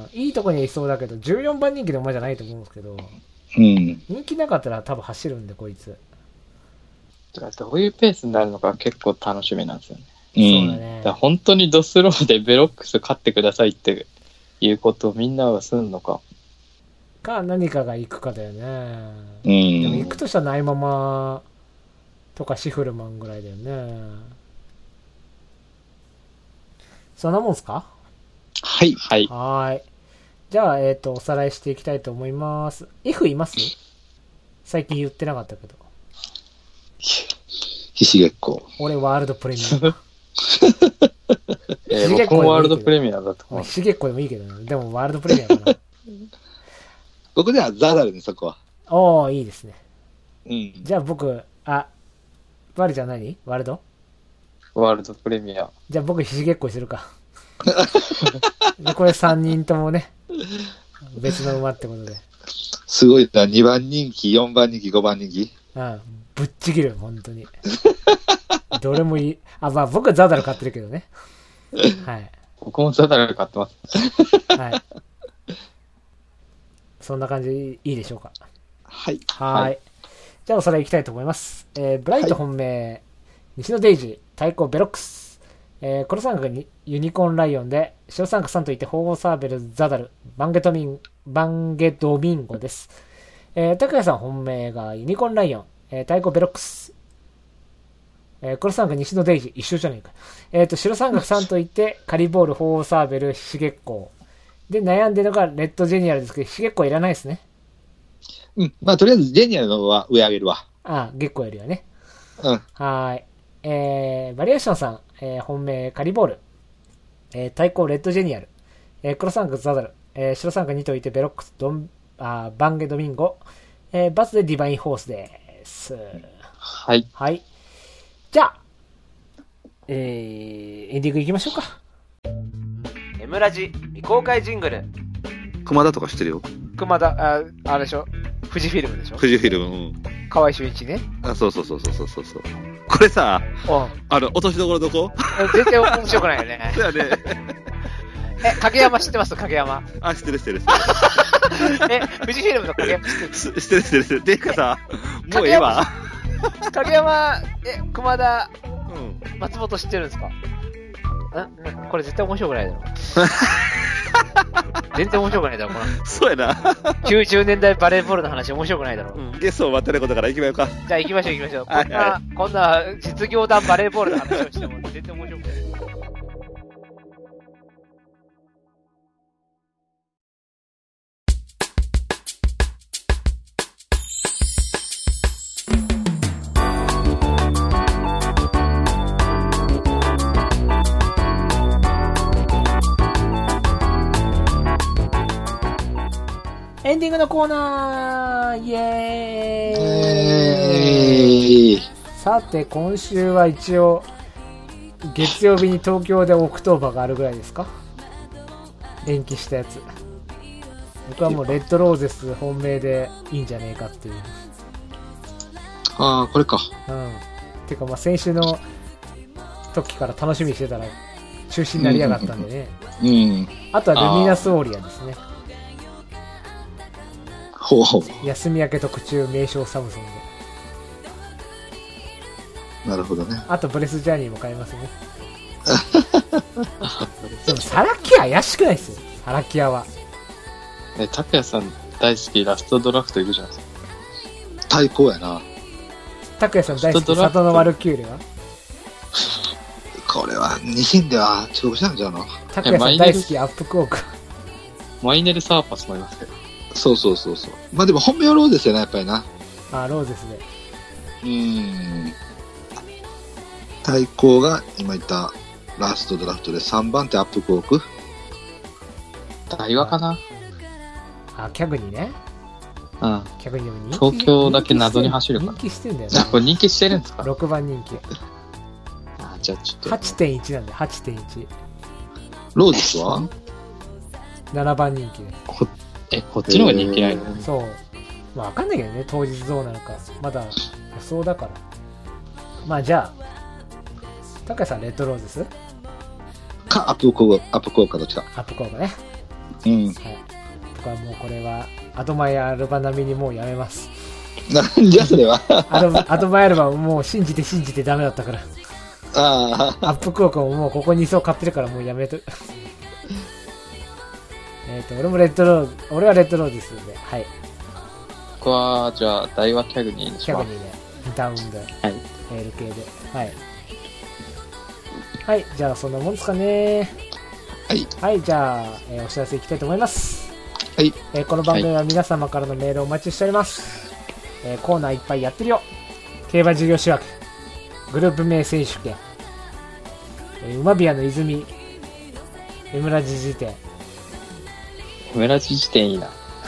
いいとこにはいそうだけど、じゅうよんばん人気の馬じゃないと思うんですけど、 うん。 人気なかったら多分走るんで、こいつ。 どういうペースになるのか結構楽しみなんですよね。 うん、そうだね。 だから本当にドスローでベロックス勝ってくださいっていうことをみんなはするのか。 か、何かが行くかだよね。 うん。 でも行くとしたらないままとかシフルマンぐらいだよね。そんなもんすか？ はい。 はい。 はい。じゃあ、えっと、おさらいしていきたいと思います。F います？最近言ってなかったけど。 ひし月光。 俺ワールドプレミア。 えー、僕もワールドプレミアだと思う。 ひし月光でもいいけどね。でもワールドプレミアかな。 僕ではザダルにそこは。 おー、いいですね。 うん。 じゃあ僕、あ、ワルじゃ何？ワールド？ ワールドプレミア。 じゃあ僕ひし月光にするか。でこれさんにんともね、別の馬ってことで。 すごいな、にばん人気、よんばん人気、ごばん人気。 うん、ぶっちぎる、本当に。どれもいい。あ、まあ僕はザダル買ってるけどね。はい。 僕もザダル買ってます。 はい。そんな感じでいいでしょうか。 はい。 はいはい。じゃあおさらいいきたいと思います。えー、ブライト本命、はい、西野デイジー、対抗ベロックス。えー、黒三角にユニコーンライオンで、白三角さんといて、ホーゴサーベル、ザダル、バンゲトミン、バンゲドミンゴです。えー、高谷さん本命がユニコーンライオン、えー、対抗ベロックス。えー、黒三角西野デイジー、一緒じゃねえか。えっ、ー、と、白三角さんといて、カリボール、ホーゴサーベル、ヒシ月光。で、悩んでるのがレッドジェニアルですけど、ヒシ月光いらないですね。 うん。まあ、とりあえずジェニアルのは上上げるわ。 ああ、月光よりはね。 うん。 はーい。えー、バリエーションさん、えー、本命カリボール、えー、対抗レッドジェニアル、えー、黒三角ザダル、えー、白三角にといてベロックスドンあバンゲドミンゴ、えー、バツでディバインホースです。 はい。 はい。じゃあ、えー、エンディングいきましょうか。 エムラジ未公開ジングル。 熊田とか知ってるよ。 熊田、あ、あれでしょ。富士フィルムでしょ。 富士フィルム。うん。 河合俊一ね。 あ、そうそうそうそうそうそう。これさ、 うん。 あの、落としどころどこ？ 全然面白くないよね。 そうやね。 え、影山知ってます？影山。 あ、知ってる知ってる。 え、富士フィルムの影山知ってる？ 知ってる知ってる知ってる。てかさ、もうええわ。 影山、え、熊田、 うん、 松本知ってるんですか？んこれ絶対面白くないだろ。 全然面白くないだろ、この。 そうやな。 きゅうじゅうねんだいバレーボールの話面白くないだろ。 うん、ゲストを待ってることから行きまようか。 じゃあ行きましょう行きましょう。こんな、こんな実業団バレーボールの話をしても全然面白くない。エンディングのコーナーイエーイ、えー、さて今週は一応月曜日に東京でオクトーバーがあるぐらいですか、延期したやつ。僕はもうレッドローゼス本命でいいんじゃねえかっていう。 ああこれか。 うんてかまあ先週の時から楽しみにしてたら中止になりやがったんでね、 うん、うん、 あとはルミナスオーリアですね。 ほうほう、 休み明け特注名称サムソンで。なるほどね。 あとブレスジャーニーも買いますね。でもサラキア怪しくないですよ、サラキアは。 え、拓也さん大好きラストドラフトいるじゃないですか。 対抗やな。 拓也さん大好き里のワルキューレはこれはに戦では遅刻したんじゃんの。 拓也さん大好きアップクオーク。 マイネルサーパスもいますけど。 そうそうそうそう。まあでも本命はローですよね、やっぱりな。 ああ、ローですね。 うーん。対抗が今言ったラストドラフトでさんばん手アップコーク。 大和かな。 あ、キャグニね。 うん。 キャグニでも人気。東京だけ謎に走るから。 人気してんだよね。 これ人気してるんですか。 ろくばん人気。 あ、じゃあちょっと。 はちてんいち なんで、はちてんいち。 ローですわななばん人気で。 こえ、こっちの方が人気ないの？ そう。まあわかんないけどね、当日どうなのか。まだ予想だから。まあじゃあ、高橋さんレッドローゼスか、アップコーク、アップコークかどっちか。 アップコークね。 うん。 はい。僕はもうこれは、アドマイアルバ並みにもうやめます。 なんじゃそれは。 アド、アドマイアルバもう信じて信じてダメだったから。 ああ。 アップコークももうここに層買ってるからもうやめと。えっと、俺もレッドロー、俺はレッドローですので、はい。 僕は、じゃあ、大和キャグニーにします。 キャグニーで、ダウンで、 はい。 エル系で、はい。はい、じゃあそんなもんですかね。 はい。 はい、じゃあ、えー、お知らせいきたいと思います。 はい。 えー、この番組は皆様からのメールをお待ちしております。はい、えー、コーナーいっぱいやってるよ。競馬事業種枠、グループ名選手権、えー、馬ビアの泉、エムラジ辞典、 エムラジ辞典いいな。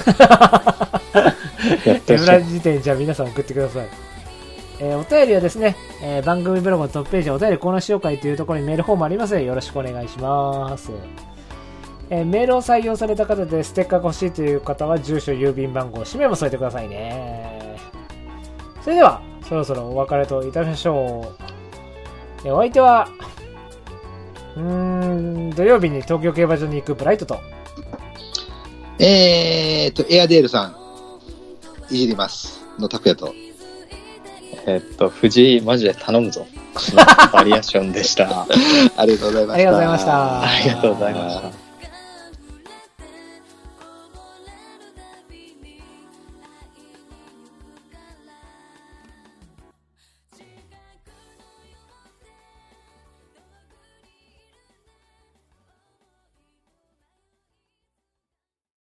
エムラジ辞典、じゃあ皆さん送ってください。えー、お便りはですね、えー、番組ブログのトップページお便りコーナー紹介というところにメールフォームありますのでよろしくお願いします。えー、メールを採用された方でステッカーが欲しいという方は住所、郵便番号、氏名も添えてくださいね。それではそろそろお別れといたしましょう。えー、お相手はうーん土曜日に東京競馬場に行くブライトとえーと、エアデールさん、いじります。の拓也と。 えっと、藤井、マジで頼むぞ。バリエーションでした。 ありがとうございました。 ありがとうございました。 ありがとうございました。